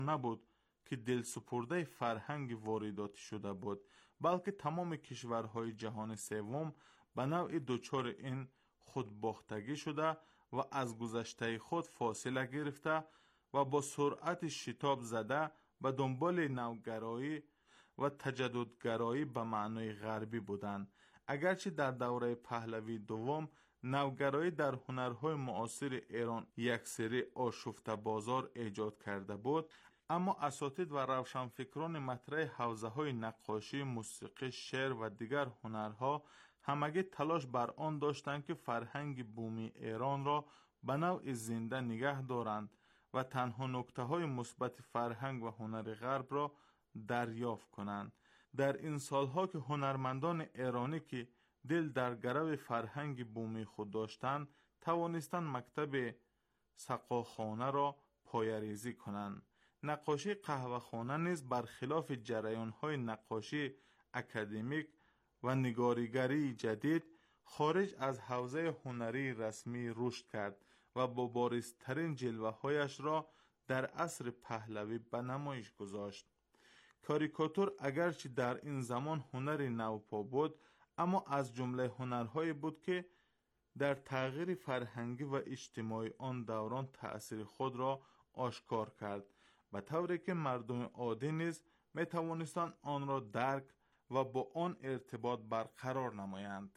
نبود که دل سپرده فرهنگ وارداتی شده بود، بلکه تمام کشورهای جهان سوم به نوعی دچار این خودباختگی شده و از گذشته خود فاصله گرفته و با سرعت شتاب زده به دنبال نوگرایی و تجددگرایی به معنای غربی بودند. اگرچه در دوره پهلوی دوم نوگرایی در هنرهای معاصر ایران یک سری آشفته بازار ایجاد کرده بود، اما اساتید و روشنفکران مطرح حوزه‌های نقاشی، موسیقی، شعر و دیگر هنرها همگی تلاش بر آن داشتند که فرهنگ بومی ایران را به نوع زنده نگه دارند و تنها نکته‌های مثبت فرهنگ و هنر غرب را دریافت کنند. در این سالها که هنرمندان ایرانی که دل در گرو فرهنگ بومی خود داشتند توانستند مکتب سقاخانه را پایه‌ریزی کنند. نقاشی قهوه‌خانه نیز برخلاف جریان‌های نقاشی اکادمیک و نگاریگری جدید خارج از حوزه هنری رسمی رشد کرد و با بارزترین جلوه‌هایش را در عصر پهلوی به نمایش گذاشت. کاریکاتور اگرچه در این زمان هنر نوپا بود، اما از جمله هنرهایی بود که در تغییر فرهنگی و اجتماعی آن دوران تأثیر خود را آشکار کرد، به طوری که مردم عادی نیز می توانستند آن را درک و با آن ارتباط برقرار نمایند.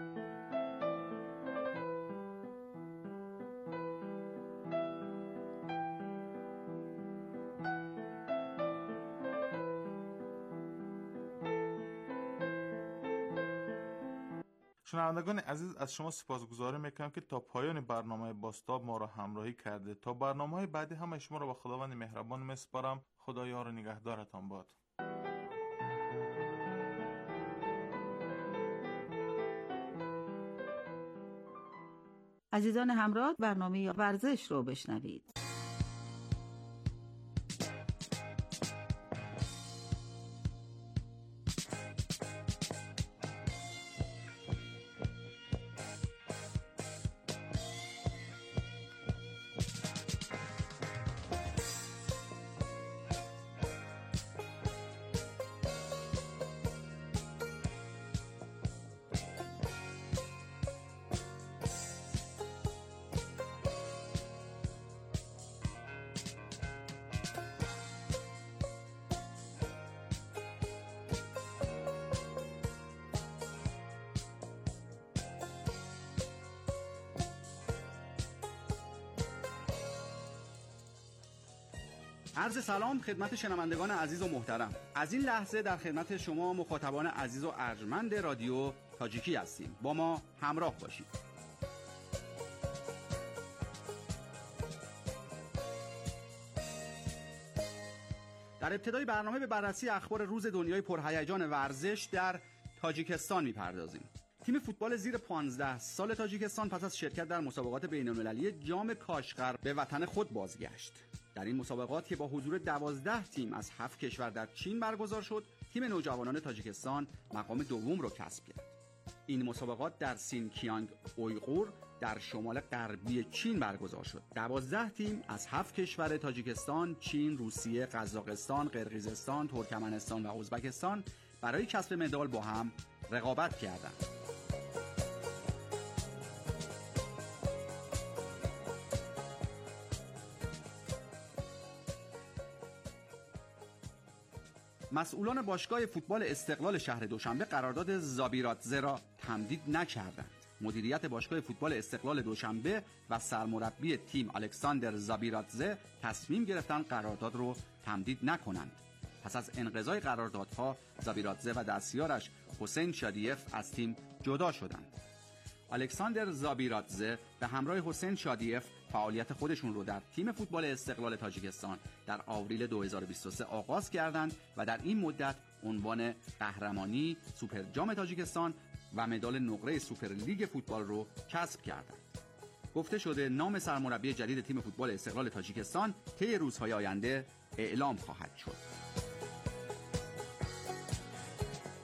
شنوندگان عزیز، از شما سپاسگزاری میکنم که تا پایان برنامه بازتاب ما را همراهی کرده. تا برنامه‌های بعدی همه شما را به خداوند مهربان میسپارم. خدا یار و نگهدارتان باد. عزیزان همراه، برنامه ورزش رو بشنوید. عرض سلام خدمت شنوندگان عزیز و محترم. از این لحظه در خدمت شما مخاطبان عزیز و ارجمند رادیو تاجیکی هستیم. با ما همراه باشید. در ابتدای برنامه به بررسی اخبار روز دنیای پرهیجان ورزش در تاجیکستان می‌پردازیم. تیم فوتبال زیر 15 سال تاجیکستان پس از شرکت در مسابقات بین‌المللی جام کاشغر به وطن خود بازگشت. در این مسابقات که با حضور 12 تیم از 7 کشور در چین برگزار شد، تیم نوجوانان تاجیکستان مقام دوم را کسب کرد. این مسابقات در سینکیانگ اویغور در شمال غربی چین برگزار شد. 12 تیم از 7 کشور تاجیکستان، چین، روسیه، قزاقستان، قرقیزستان، ترکمنستان و ازبکستان برای کسب مدال با هم رقابت کردند. مسئولان باشگاه فوتبال استقلال شهر دوشنبه قرارداد زابیراتزه را تمدید نکردند. مدیریت باشگاه فوتبال استقلال دوشنبه و سرمربی تیم الکساندر زابیراتزه تصمیم گرفتند قرارداد را تمدید نکنند. پس از انقضای قراردادها، زابیراتزه و دستیارش حسین شادیف از تیم جدا شدند. الکساندر زابیراتزه به همراه حسین شادیف فعالیت خودشون رو در تیم فوتبال استقلال تاجیکستان در آوریل 2023 آغاز کردند و در این مدت عنوان قهرمانی سوپر جام تاجیکستان و مدال نقره سوپر لیگ فوتبال رو کسب کردند. گفته شده نام سرمربی جدید تیم فوتبال استقلال تاجیکستان طی روزهای آینده اعلام خواهد شد.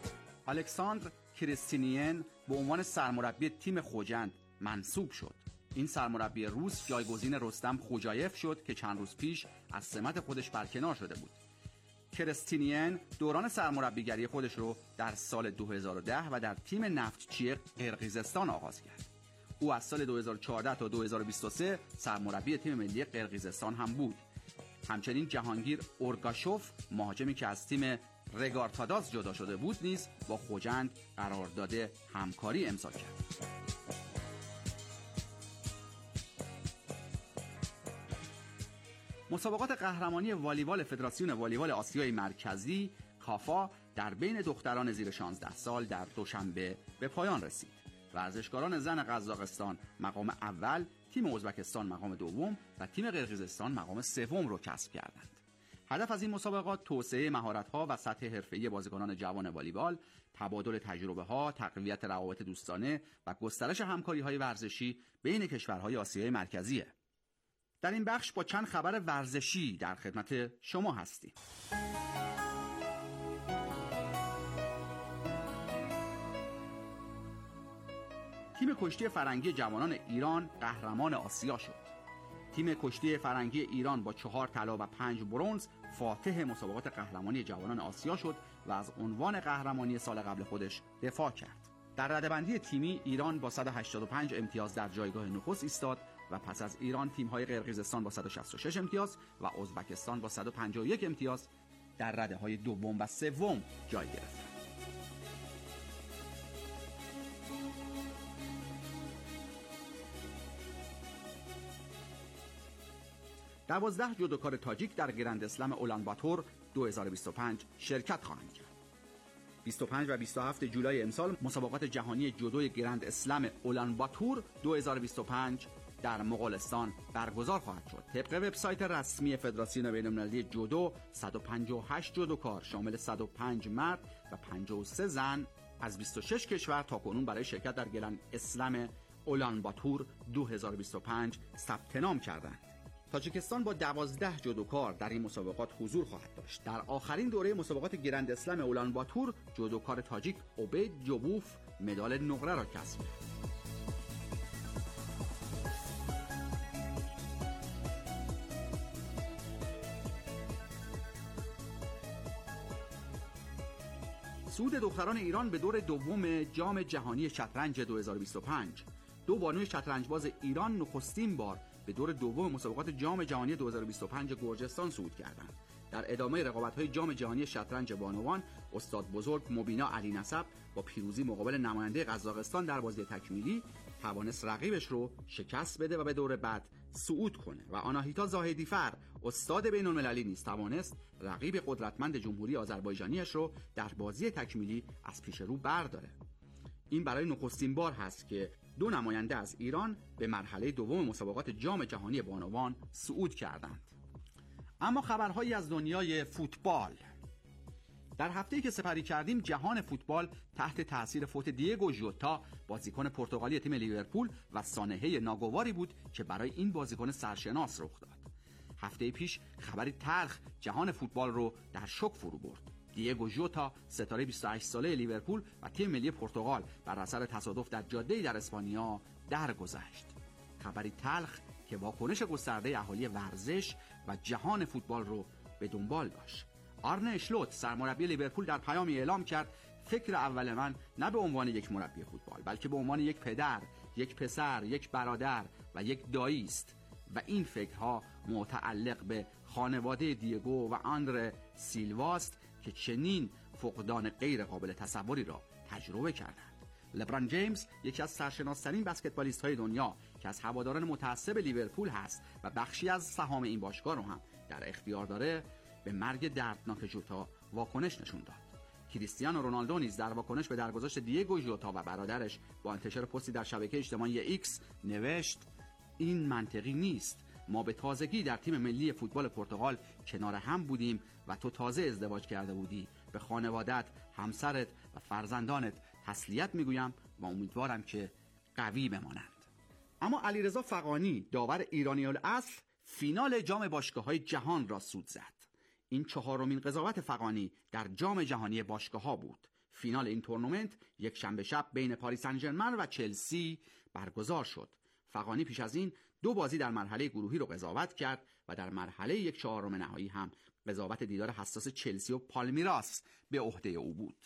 الکساندر کریستینین به عنوان سرمربی تیم خوجند منصوب شد. این سرمربی روس جایگزین رستم خوجایف شد که چند روز پیش از سمت خودش برکنار شده بود. کرستینین دوران سرمربیگری خودش رو در سال 2010 و در تیم نفتچی قرقیزستان آغاز کرد. او از سال 2014 تا 2023 سرمربی تیم ملی قرقیزستان هم بود. همچنین جهانگیر اورگاشوف، مهاجمی که از تیم رگارتاداز جدا شده بود، نیز با خوجند قرارداد همکاری امضا کرد. مسابقات قهرمانی والیبال فدراسیون والیبال آسیای مرکزی کافا در بین دختران زیر 16 سال در دوشنبه به پایان رسید. ورزشکاران زن قزاقستان مقام اول، تیم ازبکستان مقام دوم و تیم قرقیزستان مقام سوم رو کسب کردند. هدف از این مسابقات توسعه مهارت‌ها و سطح حرفه‌ای بازیکنان جوان والیبال، تبادل تجربه‌ها، تقویت روابط دوستانه و گسترش همکاری‌های ورزشی بین کشورهای آسیای مرکزیه. در این بخش با چند خبر ورزشی در خدمت شما هستیم. تیم کشتی فرنگی جوانان ایران قهرمان آسیا شد. تیم کشتی فرنگی ایران با 4 طلا و 5 برنز فاتح مسابقات قهرمانی جوانان آسیا شد و از عنوان قهرمانی سال قبل خودش دفاع کرد. در رده‌بندی تیمی ایران با 185 امتیاز در جایگاه نخست ایستاد و پس از ایران تیم‌های قرقیزستان با 166 امتیاز و ازبکستان با 151 امتیاز در رده‌های دوم و سوم جای گرفتند. 12 جودوکار تاجیک در گرند اسلم اولانباتور 2025 شرکت خواهند کرد. 25 و 27 جولای امسال مسابقات جهانی جودو گرند اسلم اولانباتور 2025 در مغولستان برگزار خواهد شد. طبق وبسایت رسمی فدراسیون بین‌المللی جودو، 158 جودوکار شامل 105 مرد و 53 زن از 26 کشور تاکنون برای شرکت در گرند اسلم اولانباتور 2025 ثبت نام کردند. تاجیکستان با 12 جودوکار در این مسابقات حضور خواهد داشت. در آخرین دوره مسابقات گرند اسلم اولانباتور، جودوکار تاجیک عبید جوبوف مدال نقره را کسب کرد. صعود دختران ایران به دور دوم جام جهانی شطرنج 2025. دو بانوی شطرنجباز ایران نخستین بار به دور دوم مسابقات جام جهانی 2025 گرجستان صعود کردند. در ادامه رقابت‌های جام جهانی شطرنج بانوان، استاد بزرگ مبینا علی نسب با پیروزی مقابل نماینده قزاقستان در بازی تکمیلی توانست رقیبش رو شکست بده و به دور بعد صعود کنه و آناهیتا زاهدیفر استاد بین‌المللی نیز توانست رقیب قدرتمند جمهوری آذربایجانیش رو در بازی تکمیلی از پیش رو برداره. این برای نخستین بار هست که دو نماینده از ایران به مرحله دوم مسابقات جام جهانی بانوان صعود کردند. اما خبرهایی از دنیای فوتبال. در هفته‌ای که سپری کردیم جهان فوتبال تحت تاثیر فوت دیگو ژوتا، بازیکن پرتغالی تیم لیورپول و سانحه ناگواری بود که برای این بازیکن سرشناس رخ داد. هفته پیش خبری تلخ جهان فوتبال رو در شوک فرو برد. دیگو ژوتا، ستاره 28 ساله لیورپول و تیم ملی پرتغال، بر اثر تصادف در جاده‌ای در اسپانیا درگذشت. خبری تلخ که واکنش گسترده اهالی ورزش و جهان فوتبال رو به دنبال داشت. آرنه اشلوت، سرمربی لیورپول، در پیامی اعلام کرد فکر اول من نه به عنوان یک مربی فوتبال بلکه به عنوان یک پدر، یک پسر، یک برادر و یک دایی است و این فکرها متعلق به خانواده دیگو و آندره سیلواست که چنین فقدان غیر قابل تصوری را تجربه کردند. لبران جیمز، یکی از سرشناس‌ترین بسکتبالیست‌های دنیا که از هواداران متعصب لیورپول هست و بخشی از سهام این باشگاه رو هم در اختیار داره، به مرگ دردناک ژوتا واکنش نشون داد. کریستیانو رونالدو نیز در واکنش به درگذشت دیگو ژوتا و برادرش با انتشار پستی در شبکه اجتماعی ایکس نوشت: این منطقی نیست. ما به تازگی در تیم ملی فوتبال پرتغال کنار هم بودیم و تو تازه ازدواج کرده بودی. به خانوادت، همسرت و فرزندانت تسلیت میگویم و امیدوارم که قوی بمانند. اما علیرضا فغانی، داور ایرانی الاصل، فینال جام باشگاه‌های جهان را سود زد. این چهارمین قضاوت فغانی در جام جهانی باشگاه‌ها بود. فینال این تورنمنت یک شنبه شب بین پاریس سن ژرمن و چلسی برگزار شد. فغانی پیش از این 2 بازی در مرحله گروهی رو قضاوت کرد و در مرحله 1/4 نهایی هم قضاوت دیدار حساس چلسی و پالمیراس به عهده او بود.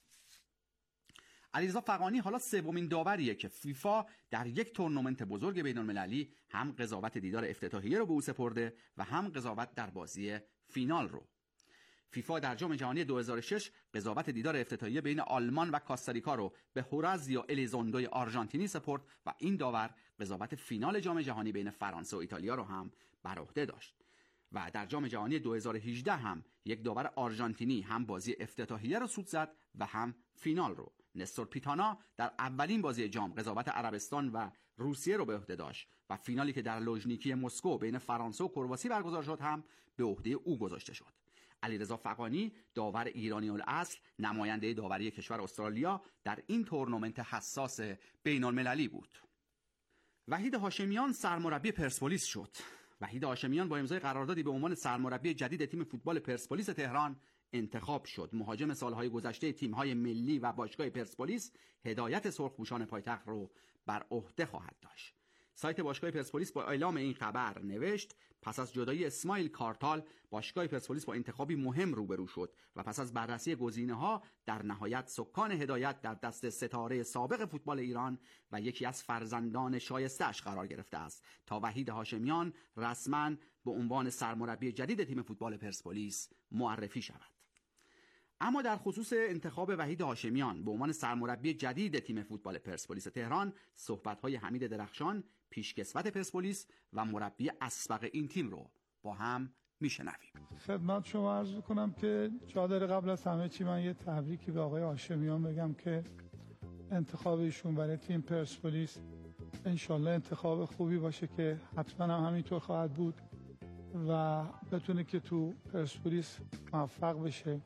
علیرضا فغانی حالا 3مین داوریه که فیفا در یک تورنمنت بزرگ بین‌المللی هم قضاوت دیدار افتتاحیه رو به او سپرده و هم قضاوت در بازی فینال رو. فیفا در جام جهانی 2006 قضاوت دیدار افتتاحیه بین آلمان و کاستاریکا رو به هورازیو الیزوندوی آرژانتینی سپرد و این داور قضاوت فینال جام جهانی بین فرانسه و ایتالیا رو هم بر عهده داشت. و در جام جهانی 2018 هم یک داور آرژانتینی هم بازی افتتاحیه رو سود زد و هم فینال رو. نستور پیتانا در اولین بازی جام قضاوت عربستان و روسیه رو به عهده داشت و فینالی که در لوژنیکی مسکو بین فرانسه و کرواسی برگزار شد هم به عهده او گذاشته شد. علیرضا فغانی داور ایرانی الاصل نماینده داوری کشور استرالیا در این تورنمنت حساس بین‌المللی بود. وحید هاشمیان سرمربی پرسپولیس شد. وحید هاشمیان با امضای قراردادی به عنوان سرمربی جدید تیم فوتبال پرسپولیس تهران انتخاب شد. مهاجم سالهای گذشته تیم‌های ملی و باشگاه پرسپولیس هدایت سرخپوشان پایتخت رو بر عهده خواهد داشت. سایت باشگاه پرسپولیس با اعلام این خبر نوشت: پس از جدایی اسماعیل کارتال، باشگاه پرسپولیس با انتخابی مهم روبرو شد و پس از بررسی گزینه‌ها در نهایت سکان هدایت در دست ستاره سابق فوتبال ایران و یکی از فرزندان شایسته‌اش قرار گرفته است تا وحید هاشمیان رسما به عنوان سرمربی جدید تیم فوتبال پرسپولیس معرفی شود. اما در خصوص انتخاب وحید هاشمیان به عنوان سرمربی جدید تیم فوتبال پرسپولیس تهران، صحبت‌های حمید درخشان، پیشکسوت پرسپولیس و مربی اسبق این تیم رو با هم میشنویم. خدمت شما عرض می‌کنم که جا داره قبل از همه چی من یه تبریکی به آقای هاشمیان بگم که انتخاب ایشون برای تیم پرسپولیس انشالله انتخاب خوبی باشه که حتما هم همینطور خواهد بود و بتونه که تو پرسپولیس موفق بشه.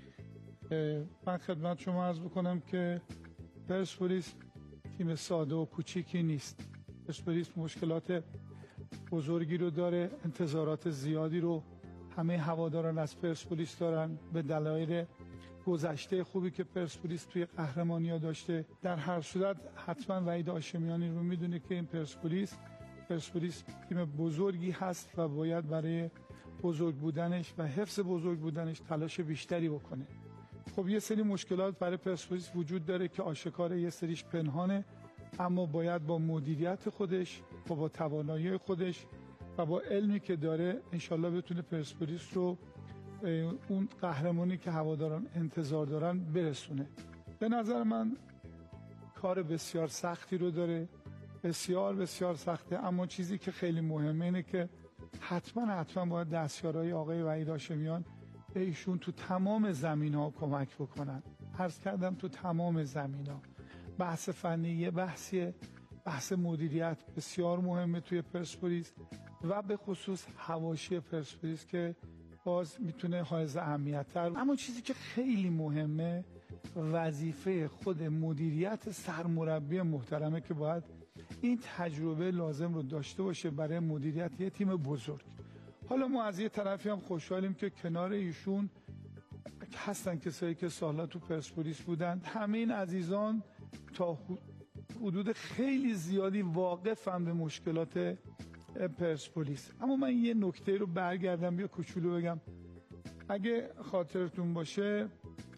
من خدمت شما عرض بکنم که پرسپولیس تیم ساده و کوچیکی نیست. پرسپولیس مشکلات بزرگی رو داره، انتظارات زیادی رو همه هواداران از پرسپولیس دارن به دلایل گذشته خوبی که پرسپولیس توی قهرمانی‌ها داشته. در هر صورت حتما وحید هاشمیانی رو میدونه که این پرسپولیس تیم بزرگی هست و باید برای بزرگ بودنش و حفظ بزرگ بودنش تلاش بیشتری بکنه. خب یه سری مشکلات برای پرسپولیس وجود داره که آشکاره، یه سریش پنهانه، اما باید با مدیریت خودش و با توانایی خودش و با علمی که داره انشالله بتونه پرسپولیس رو اون قهرمانی که هواداران انتظار دارن برسونه. به نظر من کار بسیار سختی رو داره، بسیار بسیار سخته، اما چیزی که خیلی مهمه اینه که حتما باید دستیارای آقای وحید هاشمیان به ایشون تو تمام زمین‌ها کمک بکنن. عرض کردم تو تمام زمین‌ها. بحث فنی یه بحث مدیریت بسیار مهمه توی پرسپولیس و به خصوص حواشی پرسپولیس که باز میتونه حائز اهمیت‌تر. اما چیزی که خیلی مهمه وظیفه خود مدیریت سرمربی محترمه که باید این تجربه لازم رو داشته باشه برای مدیریت یه تیم بزرگ. حالا ما از یه طرفی هم خوشحالیم که کنار ایشون هستن کسایی که سالها تو پرسپولیس بودن. همه این عزیزان تا حدود خیلی زیادی واقفن به مشکلات پرسپولیس. اما من یه نکته رو برگردم یا کوچولو بگم. اگه خاطرتون باشه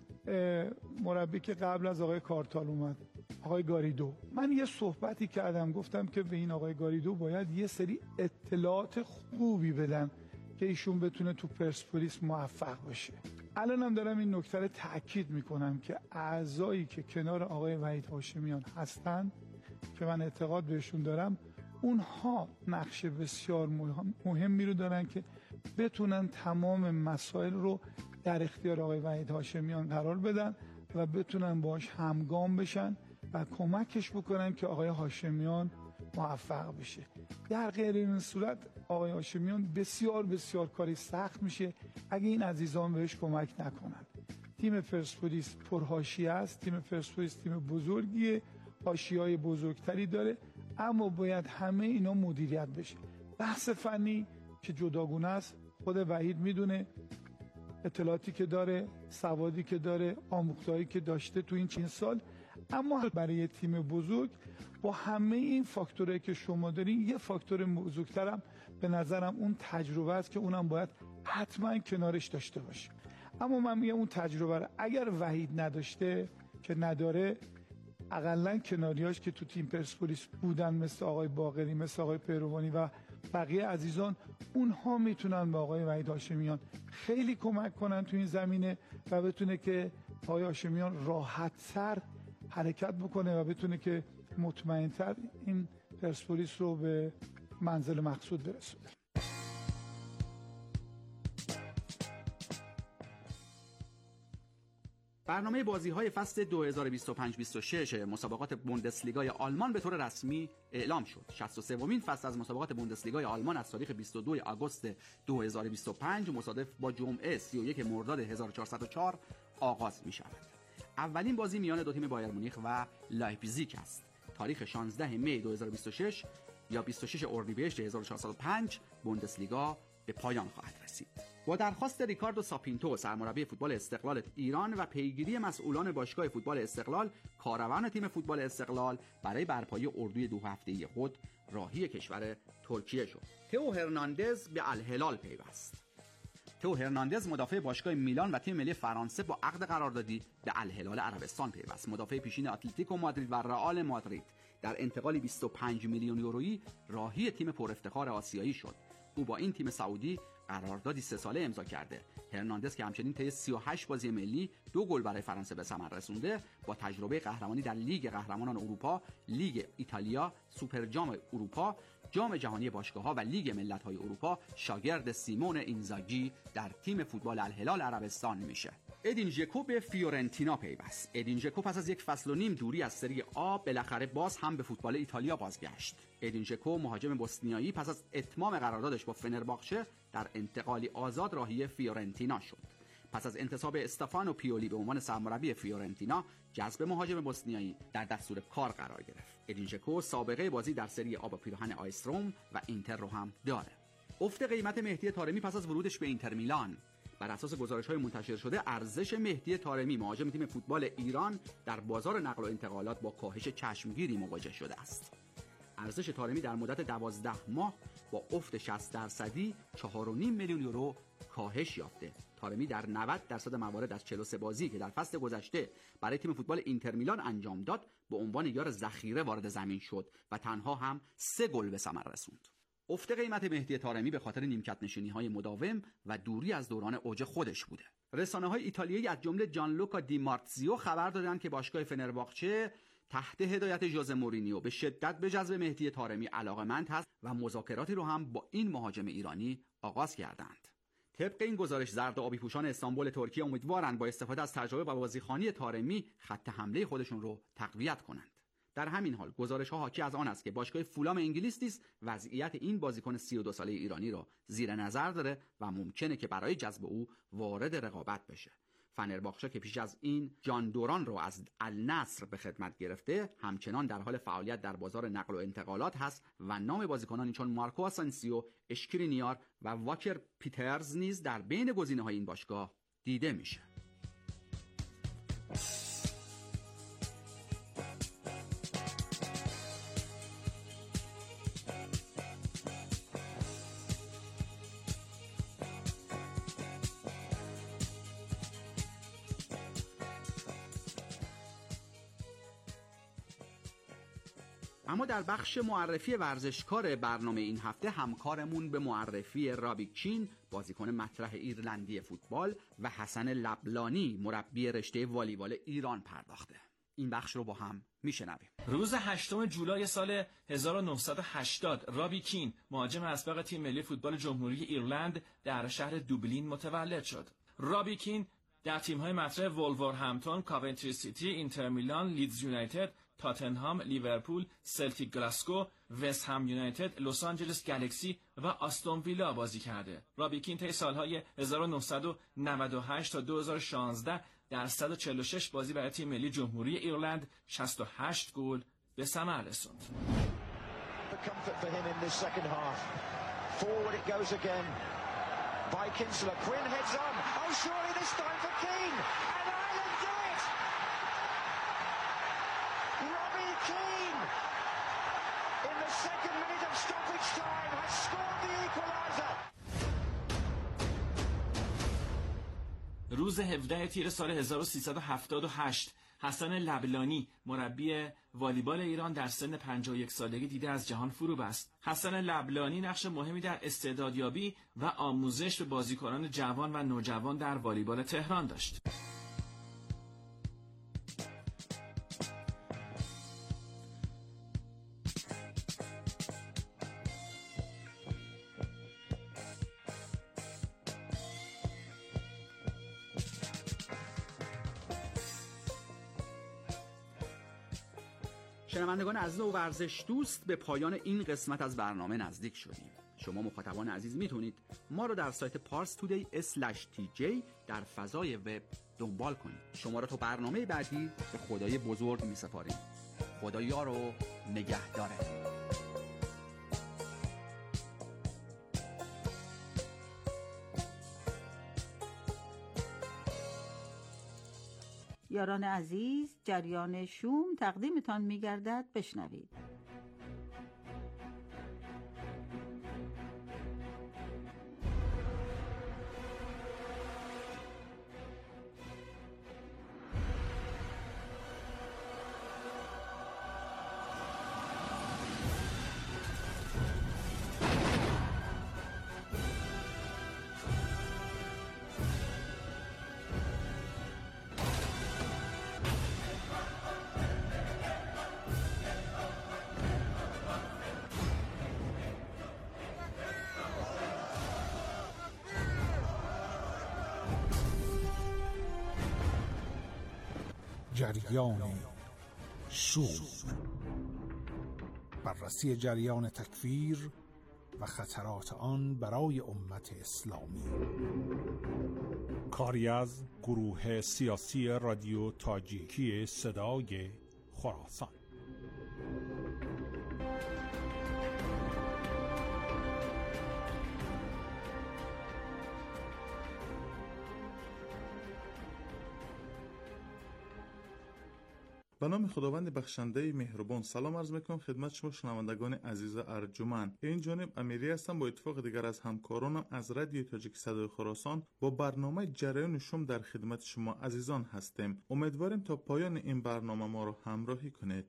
مربی که قبل از آقای کارتال اومد، آقای گاریدو، من یه صحبتی کردم، گفتم که به این آقای گاریدو باید یه سری اطلاعات خوبی بدن که ایشون بتونه تو پرسپولیس موفق بشه. الانم دارم این نکته رو تأکید میکنم که اعضایی که کنار آقای وحید هاشمیان هستن که من اعتقاد بهشون دارم، اونها نقش بسیار مهمی رو دارن که بتونن تمام مسائل رو در اختیار آقای وحید هاشمیان قرار بدن و بتونن باش همگام بشن و کمکش بکنن که آقای هاشمیان موفق بشه. در غیر این صورت آقای هاشمیان بسیار کاری سخت میشه اگه این عزیزان بهش کمک نکنن. تیم پرسپولیس پرحاشیه است، تیم پرسپولیس تیم بزرگیه، حاشیه‌های بزرگتری داره، اما باید همه اینا مدیریت بشه. بحث فنی که جداگونه است، خود وحید میدونه، اطلاعاتی که داره، سوادی که داره، آموختهایی که داشته تو این چند سال، اما برای تیم بزرگ با همه این فاکتورهایی که شما دارین یه فاکتور بزرگترم به نظرم اون تجربه است که اونم باید حتما کنارش داشته باشیم. اما من میگم اون تجربه رو اگر وحید نداشته که نداره، اقلا کناریاش که تو تیم پرسپولیس بودن مثل آقای باقری، مثل آقای پیروانی و بقیه عزیزان، اونها میتونن به آقای وحید هاشمیان خیلی کمک کنن تو این زمینه و بتونه که آقای هاشمیان راحت‌تر حرکت بکنه و بتونه که مطمئن‌تر این پرسپولیس رو به منزل مقصود برسونه. برنامه بازی‌های فصل 2025-26 مسابقات بوندسلیگای آلمان به طور رسمی اعلام شد. 63مین فصل از مسابقات بوندسلیگای آلمان از تاریخ 22 آگوست 2025 مصادف با جمعه 31 مرداد 1404 آغاز می‌شود. اولین بازی میان دو تیم بایر مونیخ و لایپزیگ است. تاریخ 16 می 2026 یا 26 اردیبهشت 1405 بوندسلیگا به پایان خواهد رسید. با درخواست ریکاردو ساپینتو سرمربی فوتبال استقلال ایران و پیگیری مسئولان باشگاه فوتبال استقلال، کاروان تیم فوتبال استقلال برای برپایی اردوی 2 هفته‌ای خود راهی کشور ترکیه شد. تئو هرناندز به الهلال پیوست. تئو هرناندز مدافع باشگاه میلان و تیم ملی فرانسه با عقد قراردادی به الهلال عربستان پیوست. مدافع پیشین اتلتیکو مادرید و رئال مادرید در انتقالی 25 میلیون یورویی راهی تیم پر افتخار آسیایی شد. او با این تیم سعودی قراردادی 3 ساله امضا کرده. هرناندز که همچنین طی 38 بازی ملی 2 گل برای فرانسه به ثمر رسونده، با تجربه قهرمانی در لیگ قهرمانان اروپا، لیگ ایتالیا، سوپر جام اروپا، جام جهانی باشگاه‌ها و لیگ ملت‌های اروپا شاگرد سیمون اینزاگی در تیم فوتبال الهلال عربستان میشه. ادین ژکو به فیورنتینا پیوست. ادین ژکو پس از 1 فصل و نیم دوری از سری آ بالاخره باز هم به فوتبال ایتالیا بازگشت. ادین ژکو مهاجم بوسنیایی پس از اتمام قراردادش با فنرباخچه در انتقالی آزاد راهی فیورنتینا شد. پس از انتصاب استفانو پیولی به عنوان سرمربی فیورنتینا، جذب مهاجم بوسنیایی در دستور کار قرار گرفت. ادین ژکو سابقه بازی در سری آ با پیراهن آیستروم و اینتر رو هم داره. افت قیمت مهدی طارمی پس از ورودش به اینتر میلان. بر اساس گزارش‌های منتشر شده، ارزش مهدی طارمی مهاجم تیم فوتبال ایران در بازار نقل و انتقالات با کاهش چشمگیری مواجه شده است. ارزش طارمی در مدت 12 ماه با افت 60% 4.5 میلیون یورو کاهش یافته. طارمی در 90% موارد از 43 بازی که در فصل گذشته برای تیم فوتبال اینتر میلان انجام داد، به عنوان یار ذخیره وارد زمین شد و تنها هم 3 گل به ثمر رسوند. افت قیمت مهدی طارمی به خاطر نیمکت نشینی‌های مداوم و دوری از دوران اوج خودش بوده. رسانه‌های ایتالیایی از جمله جانلوکا دی مارتزیو خبر دادند که باشگاه فنرباخچه تحت هدایت ژوزه مورینیو به شدت به جذب مهدی طارمی علاقه‌مند هست و مذاکراتی رو هم با این مهاجم ایرانی آغاز کردند. طبق این گزارش، زرد و آبی پوشان استانبول ترکیه امیدوارند با استفاده از تجربه و بازیخوانی طارمی خط حمله خودشون رو تقویت کنند. در همین حال گزارش‌ها حاکی از آن است که باشگاه فولام انگلیس نیز وضعیت این بازیکن 32 ساله ایرانی را زیر نظر داره و ممکنه که برای جذب او وارد رقابت بشه. فنرباخچه که پیش از این جان دوران رو از النصر به خدمت گرفته، همچنان در حال فعالیت در بازار نقل و انتقالات هست و نام بازیکنانی چون مارکو آسنسیو، اشکرینیار و واکر پیترز نیز در بین گزینه‌های این باشگاه دیده میشه. اما در بخش معرفی ورزشکار برنامه این هفته، همکارمون به معرفی رابی کین، بازیکن مطرح ایرلندی فوتبال، و حسن لبلانی، مربی رشته والیبال ایران پرداخته. این بخش رو با هم میشنویم. روز 8 جولای سال 1980 رابی کین، مهاجم اسبق تیم ملی فوتبال جمهوری ایرلند، در شهر دوبلین متولد شد. رابی کین در تیم‌های مطرح وولورهمپتون، کاونتری سیتی، اینتر میلان، لیدز یونایتد، تاتنهام، لیورپول، سلتیک گلاسگو، وست هم یونایتد، لس آنجلس گالاکسی و آستون ویلا بازی کرده. رابی کین طی سالهای 1998 تا 2016 در 146 بازی برای تیم ملی جمهوری ایرلند 68 گل به ثمر رسوند. روز 17 تیر سال 1378 حسن لبلانی مربی والیبال ایران در سن 51 سالگی دیده از جهان فرو بست. حسن لبلانی نقش مهمی در استعدادیابی و آموزش به بازیکنان جوان و نوجوان در والیبال تهران داشت. شنوندگان عزیز و ورزش دوست، به پایان این قسمت از برنامه نزدیک شدیم. شما مخاطبان عزیز میتونید ما رو در سایت parstoday/tj در فضای وب دنبال کنید. شما رو تا برنامه بعدی به خدای بزرگ میسپاریم. خدا یار و نگهداره. یاران عزیز، جریان شوم تقدیمتان می‌گردد، بشنوید. جریان شوم، بررسی جریان تکفیر و خطرات آن برای امت اسلامی. کاری از گروه سیاسی رادیو تاجیکی صدای خراسان. به نام خداوند بخشنده مهربان سلام عرض میکنم خدمت شما شنوندگان عزیز ارجمند. این جانب امیری هستم. با اتفاق دیگر از همکارانم از رادیو تاجیک صدای خراسان با برنامه جریان شوم در خدمت شما عزیزان هستیم. امیدواریم تا پایان این برنامه ما رو همراهی کنید.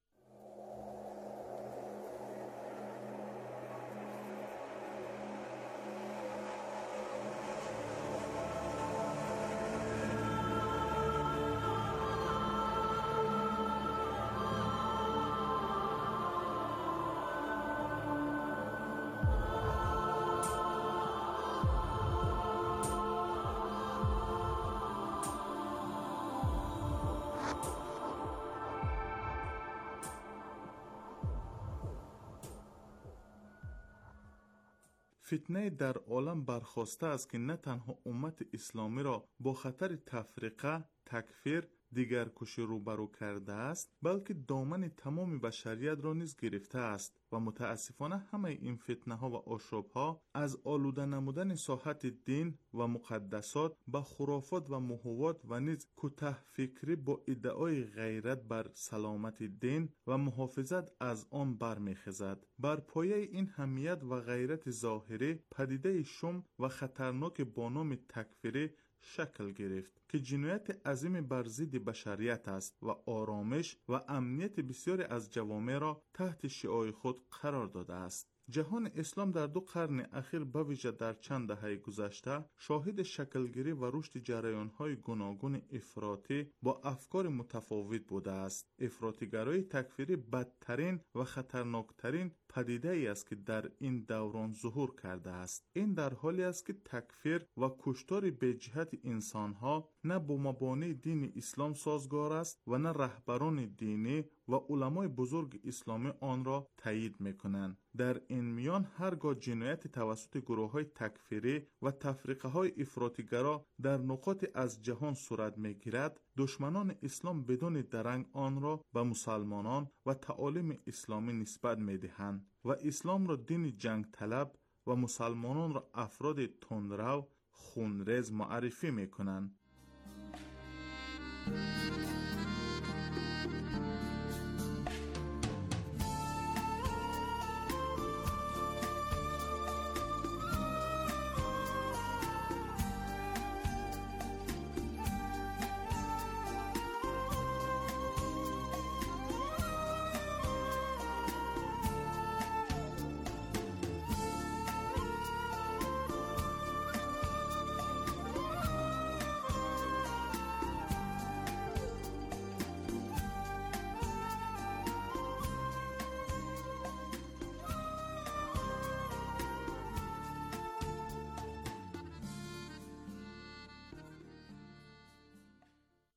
فتنه در عالم برخاسته است که نه تنها امت اسلامی را با خطر تفرقه، تکفیر، دیگرکشی روبرو کرده است، بلکه دامن تمام بشریت را نیز گرفته است و متاسفانه همه این فتنه ها و آشوب ها از آلوده نمودن ساحت دین و مقدسات به خرافات و مهوات و نیز کوته فکری با ادعای غیرت بر سلامت دین و محافظت از آن برمیخیزد. بر پایه این حمیت و غیرت ظاهری پدیده شوم و خطرناک با نام تکفیری شکل گرفت که جنایت عظیم بر ضد بشریت است و آرامش و امنیت بسیاری از جوامع را تحت شعاع خود قرار داده است. جهان اسلام در 2 قرن اخیر به ویژه در چند دهه گذشته شاهد شکلگیری و رشد جریان‌های گوناگون افراطی با افکار متفاوت بوده است. افراطی‌گرایی تکفیری بدترین و خطرناکترین پدیده ای است که در این دوران ظهور کرده است. این در حالی است که تکفیر و کشتار به جهت انسان‌ها نه با مبانی دین اسلام سازگار است و نه رهبران دینی و علمای بزرگ اسلامی آن را تایید می‌کنند. در این میان هرگاه جنایت توسط گروه‌های تکفیری و تفریقه‌های افراطی‌گرا در نقاط از جهان صورت می‌گیرد، دشمنان اسلام بدون درنگ آن را به مسلمانان و تعالیم اسلامی نسبت می‌دهند و اسلام را دین جنگ طلب و مسلمانان را افراد تندرو خونریز معرفی می‌کنند.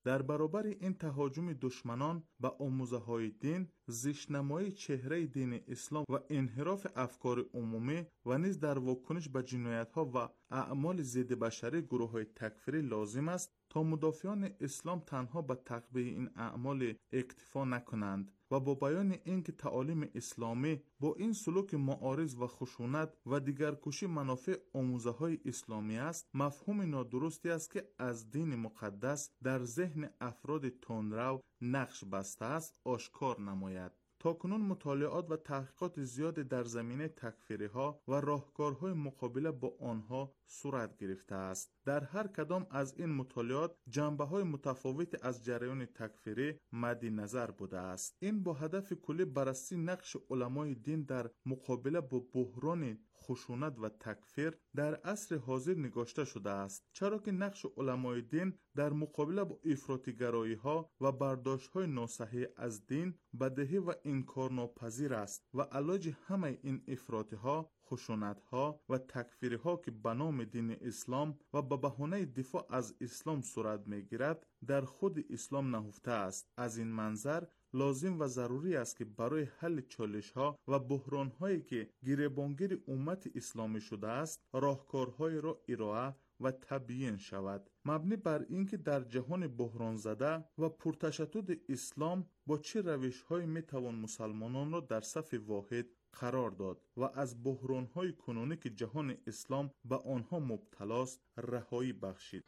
در برابر این تهاجم دشمنان به آموزه‌های دین، زشت‌نمایی چهره دین اسلام و انحراف افکار عمومی و نیز در واکنش به جنایت‌ها و اعمال ضد بشری گروه‌های تکفیری لازم است تا مدافعان اسلام تنها به تقبیح این اعمال اکتفا نکنند و با بیان اینکه تعالیم اسلامی با این سلوک معارض و خشونت و دیگرکشی منافع آموزه‌های اسلامی است، مفهوم نادرستی است که از دین مقدس در ذهن افراد تندرو نقش بسته است آشکار نماید. تاکنون مطالعات و تحقیقات زیاد در زمینه تکفیری ها و راهکارهای مقابله با آنها صورت گرفته است. در هر کدام از این مطالعات جنبه های متفاوت از جریان تکفیری مد نظر بوده است. این با هدف کلی بررسی نقش علمای دین در مقابله با بحران خشونت و تکفیر در عصر حاضر نگاشته شده است، چرا که نقش علمای دین در مقابله با افراطی‌گرایی ها و برداشت های ناصحیح از دین بدیهی و انکارناپذیر است و علاج همه این افراطی ها، خشونت ها و تکفیری ها که به نام دین اسلام و به بهانه دفاع از اسلام صورت می گیرد در خود اسلام نهفته است. از این منظر لازم و ضروری است که برای حل چالش ها و بحران هایی که گریبانگیر امت اسلامی شده است راهکارهای را ارائه و تبیین شود، مبنی بر اینکه در جهان بحران زده و پرتشدد اسلام با چه روش هایی می توان مسلمانان را در صف واحد قرار داد و از بحران های کنونی که جهان اسلام به آنها مبتلاست رهایی بخشید.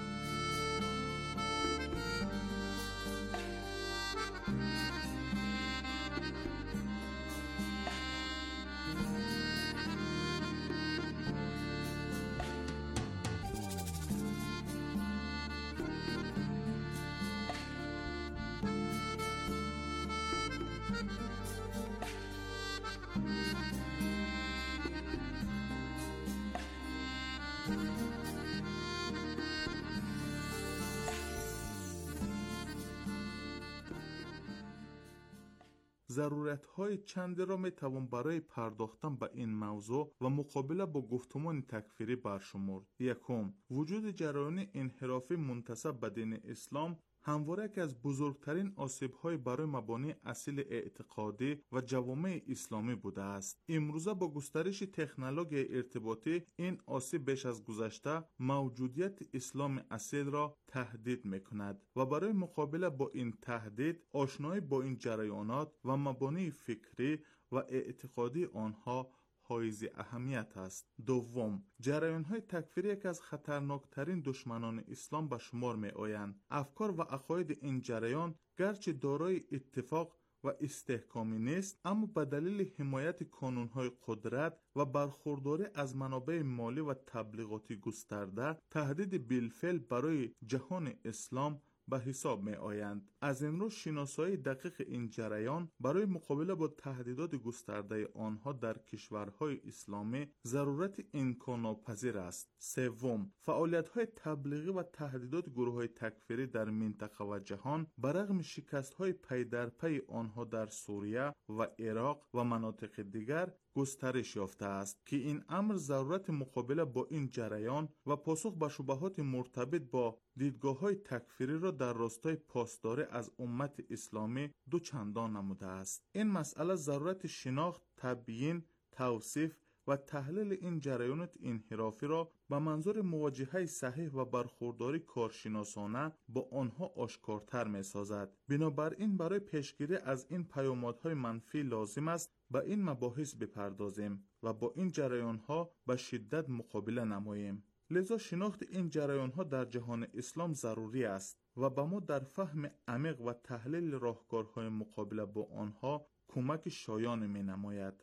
ضرورت‌های چند را می‌توان برای پرداختن به این موضوع و مقابله با گفتمان تکفیری برشمرد. یکم، وجود جریان انحرافی منتسب به دین اسلام همواره یکی از بزرگترین آسیب‌های برای مبانی اصیل اعتقادی و جوامع اسلامی بوده است. امروزه با گسترش تکنولوژی ارتباطی این آسیب بیش از گذشته موجودیت اسلام اصیل را تهدید می‌کند و برای مقابله با این تهدید آشنایی با این جریانات و مبانی فکری و اعتقادی آنها حائز اهمیت است. دوم، جریان‌های تکفیری یکی از خطرناکترین دشمنان اسلام به شمار می آیند. افکار و عقاید این جریان گرچه دارای اتفاق و استحکامی نیست، اما به دلیل حمایت کانون‌های قدرت و برخورداری از منابع مالی و تبلیغاتی گسترده تهدید بالفعل برای جهان اسلام به حساب می آیند. از امروز شناسایی دقیق این جریان برای مقابله با تهدیدات گسترده آنها در کشورهای اسلامی ضرورت امکان‌ناپذیر است. سوم، فعالیت‌های تبلیغی و تهدیدات گروه‌های تکفیری در منطقه و جهان برغم شکست‌های پی در پی آنها در سوریه و عراق و مناطق دیگر گسترش یافته است که این امر ضرورت مقابله با این جریان و پاسخ به شبهات مرتبط با دیدگاه‌های تکفیری را در راستای پاسداری از امت اسلامی دوچندان نموده است. این مسئله ضرورت شناخت، تبیین، توصیف و تحلیل این جریانات انحرافی را به منظور مواجهه صحیح و برخورداری کارشناسانه با آنها آشکارتر می سازد. بنابراین برای پیشگیری از این پیامدهای منفی لازم است به این مباحث بپردازیم و با این جریانها به شدت مقابله نماییم. لذا شناخت این جریانها در جهان اسلام ضروری است و به ما در فهم عمیق و تحلیل راهکارهای مقابله با آنها کمک شایان می نماید.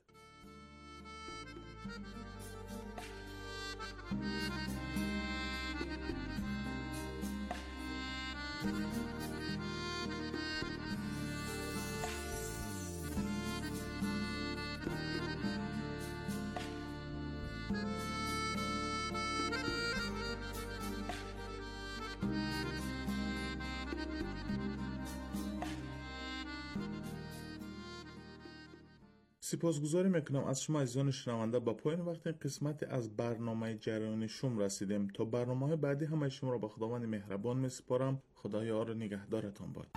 سپاسگزاری میکنم از شما عزیزان شنونده. با پایان وقت این قسمت از برنامه جریان شوم رسیدیم. تا برنامه بعدی همه شما را به خداوند مهربان میسپارم. خدا یار و نگهدارتان باد.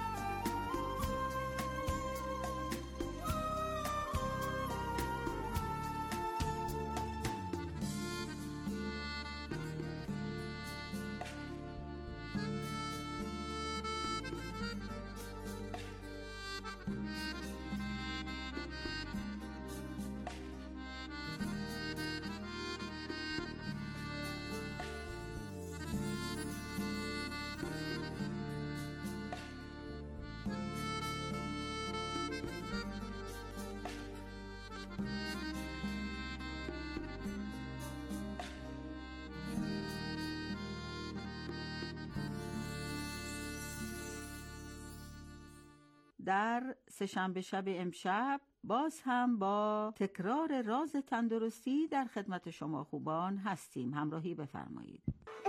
در سه‌شنبه شب امشب باز هم با تکرار راز تندرستی در خدمت شما خوبان هستیم. همراهی بفرمایید.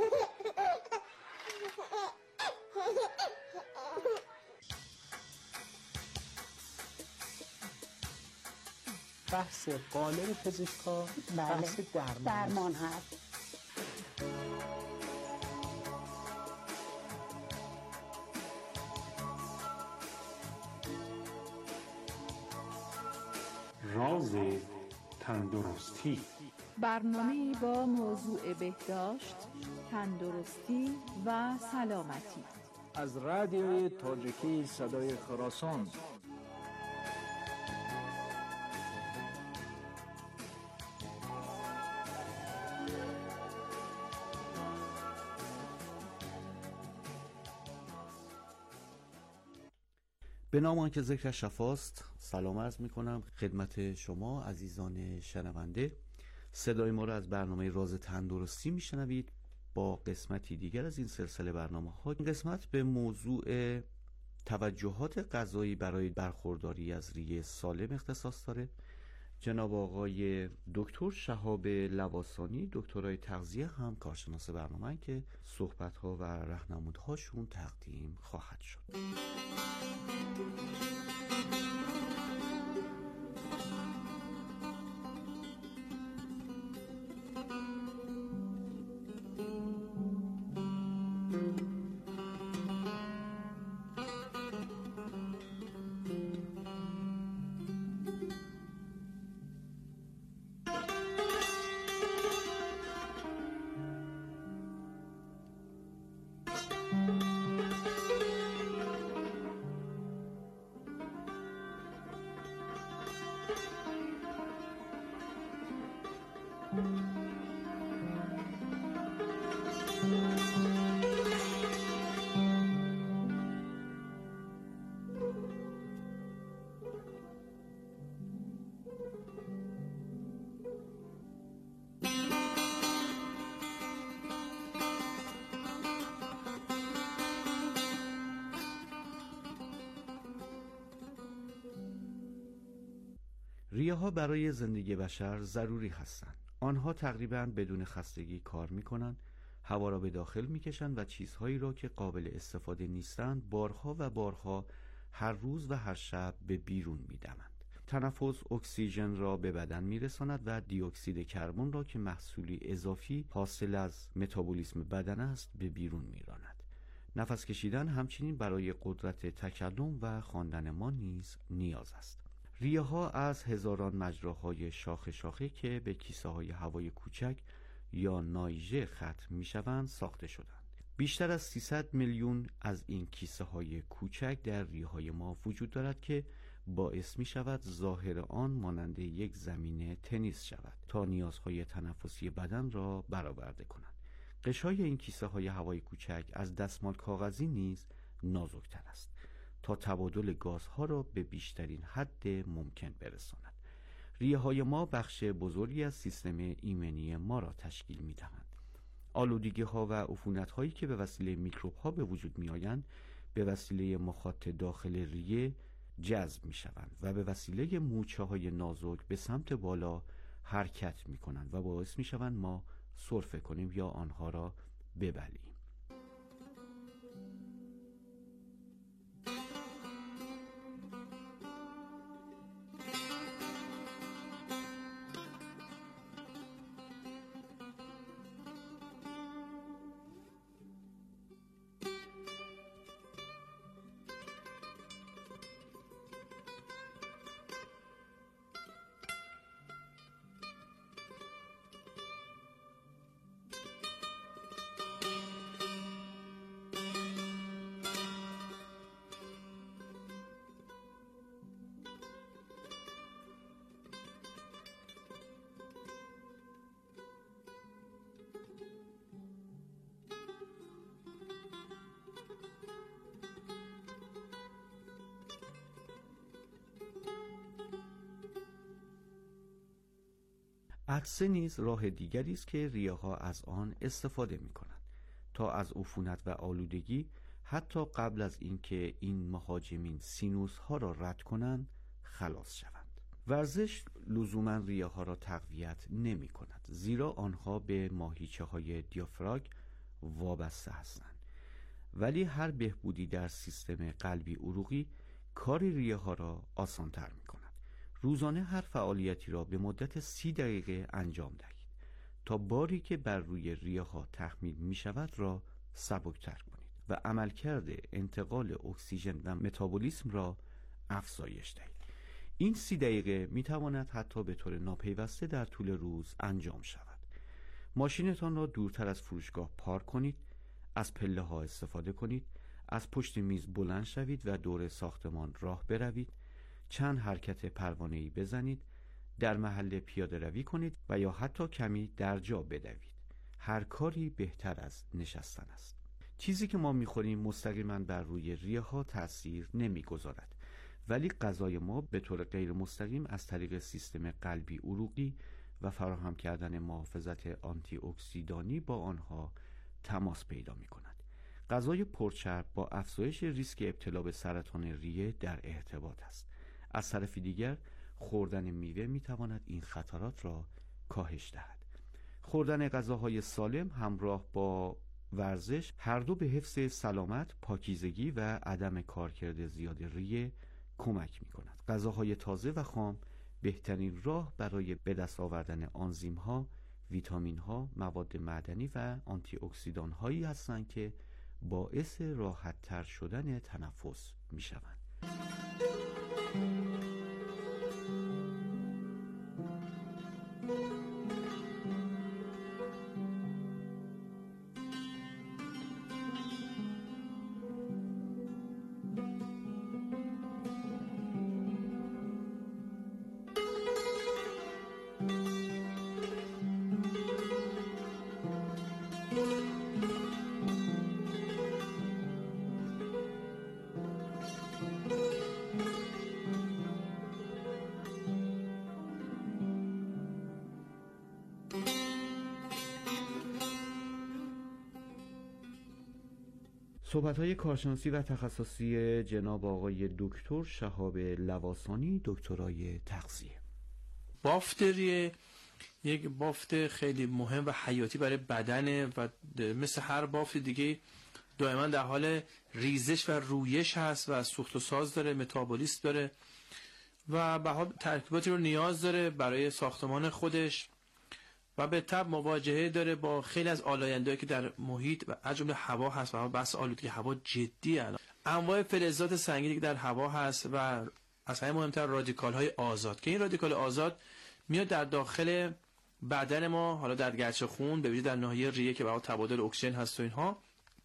بحث قالب پزشکا بحث درمان هست. راز تندرستی، برنامه با موضوع بهداشت، تندرستی و سلامتی از رادیوی تاجیکی صدای خراسان. به نام آنکه ذکر شفاست، سلام عرض می کنم خدمت شما عزیزان شنونده. صدای ما را از برنامه راز تندرستی می شنوید با قسمتی دیگر از این سلسله برنامه ها. این قسمت به موضوع توجهات غذایی برای برخورداری از ریه سالم اختصاص داره. جناب آقای دکتر شهاب لواسانی، دکترای تغذیه، هم کارشناس برنامه که صحبت‌ها و راهنمودهاشون تقدیم خواهد شد. ریه ها برای زندگی بشر ضروری هستند. آنها تقریباً بدون خستگی کار می‌کنند، هوا را به داخل می‌کشند و چیزهایی را که قابل استفاده نیستند بارها و بارها هر روز و هر شب به بیرون می‌دمند. تنفس اکسیژن را به بدن می‌رساند و دی اکسید کربن را که محصولی اضافی حاصل از متابولیسم بدن است به بیرون می‌راند. نفس کشیدن همچنین برای قدرت تکلم و خواندن ما نیز نیاز است. ریه ها از هزاران مجراهای شاخه شاخه که به کیسه های هوای کوچک یا نایژه ختم می شوند ساخته شدند. بیشتر از 300 میلیون از این کیسه های کوچک در ریه های ما وجود دارد که باعث می شود ظاهر آن مانند یک زمین تنیس شود تا نیازهای تنفسی بدن را برآورده کنند. قشای این کیسه های هوای کوچک از دستمال کاغذی نیز نازکتر است تا تبادل گازها را به بیشترین حد ممکن برساند. ریه های ما بخش بزرگی از سیستم ایمنی ما را تشکیل می دهند. آلودگی ها و عفونت هایی که به وسیله میکروب ها به وجود می آیند به وسیله مخاط داخل ریه جذب می شوند و به وسیله موچه های نازک به سمت بالا حرکت می کنند و باعث می شوند ما سرفه کنیم یا آنها را ببلیم. عطسه نیز راه دیگری است که ریه‌ها از آن استفاده می‌کنند تا از عفونت و آلودگی حتی قبل از اینکه این مهاجمین سینوس‌ها را رد کنند خلاص شوند. ورزش لزوماً ریه‌ها را تقویت نمی‌کند، زیرا آنها به ماهیچه‌های دیافراگم وابسته هستند. ولی هر بهبودی در سیستم قلبی عروقی کار ریه‌ها را آسان‌تر می‌کند. روزانه هر فعالیتی را به مدت 30 دقیقه انجام دهید تا باری که بر روی ریه‌ها تحمیل می‌شود را سبکتر کنید و عملکرد انتقال اکسیژن و متابولیسم را افزایش دهید. این 30 دقیقه می‌تواند حتی به طور ناپیوسته در طول روز انجام شود. ماشینتان را دورتر از فروشگاه پارک کنید، از پله‌ها استفاده کنید، از پشت میز بلند شوید و دور ساختمان راه بروید، چند حرکت پروانه‌ای بزنید، در محله پیاده روی کنید و یا حتی کمی در جا بدوید. هر کاری بهتر از نشستن است. چیزی که ما می‌خوریم مستقیما بر روی ریه‌ها تأثیر نمی‌گذارد، ولی غذای ما به طور غیر مستقیم از طریق سیستم قلبی عروقی و فراهم کردن محافظت آنتی اکسیدانی با آنها تماس پیدا می‌کند. غذای پرچرب با افزایش ریسک ابتلا به سرطان ریه در ارتباط است. از طرف دیگر خوردن میوه می‌تواند این خطرات را کاهش دهد. خوردن غذاهای سالم همراه با ورزش هر دو به حفظ سلامت، پاکیزگی و عدم کارکرد زیاد ریه کمک می‌کند. غذاهای تازه و خام بهترین راه برای به دست آوردن آنزیم‌ها، ویتامین‌ها، مواد معدنی و آنتی اکسیدان‌هایی هستند که باعث راحت‌تر شدن تنفس می‌شوند. صحبت‌های کارشناسی و تخصصی جناب آقای دکتر شهاب لواسانی، دکترای تغذیه. بافت ریه یک بافت خیلی مهم و حیاتی برای بدن و مثل هر بافت دیگه دائما در حال ریزش و رویش هست و سوخت و ساز داره، متابولیسم داره و به حال ترکیباتی رو نیاز داره برای ساختمان خودش و به طب مواجهه داره با خیلی از آلاینده‌ای که در محیط و از جمله هوا هست و بحث آلودگی هوا جدی الان. انواع فلزات سنگینی که در هوا هست و از همه مهمتر رادیکال‌های آزاد که این رادیکال آزاد میاد در داخل بدن ما، حالا در گچ خون، به ویژه در ناحیه ریه که برای تبادل اکسیژن هست و اینها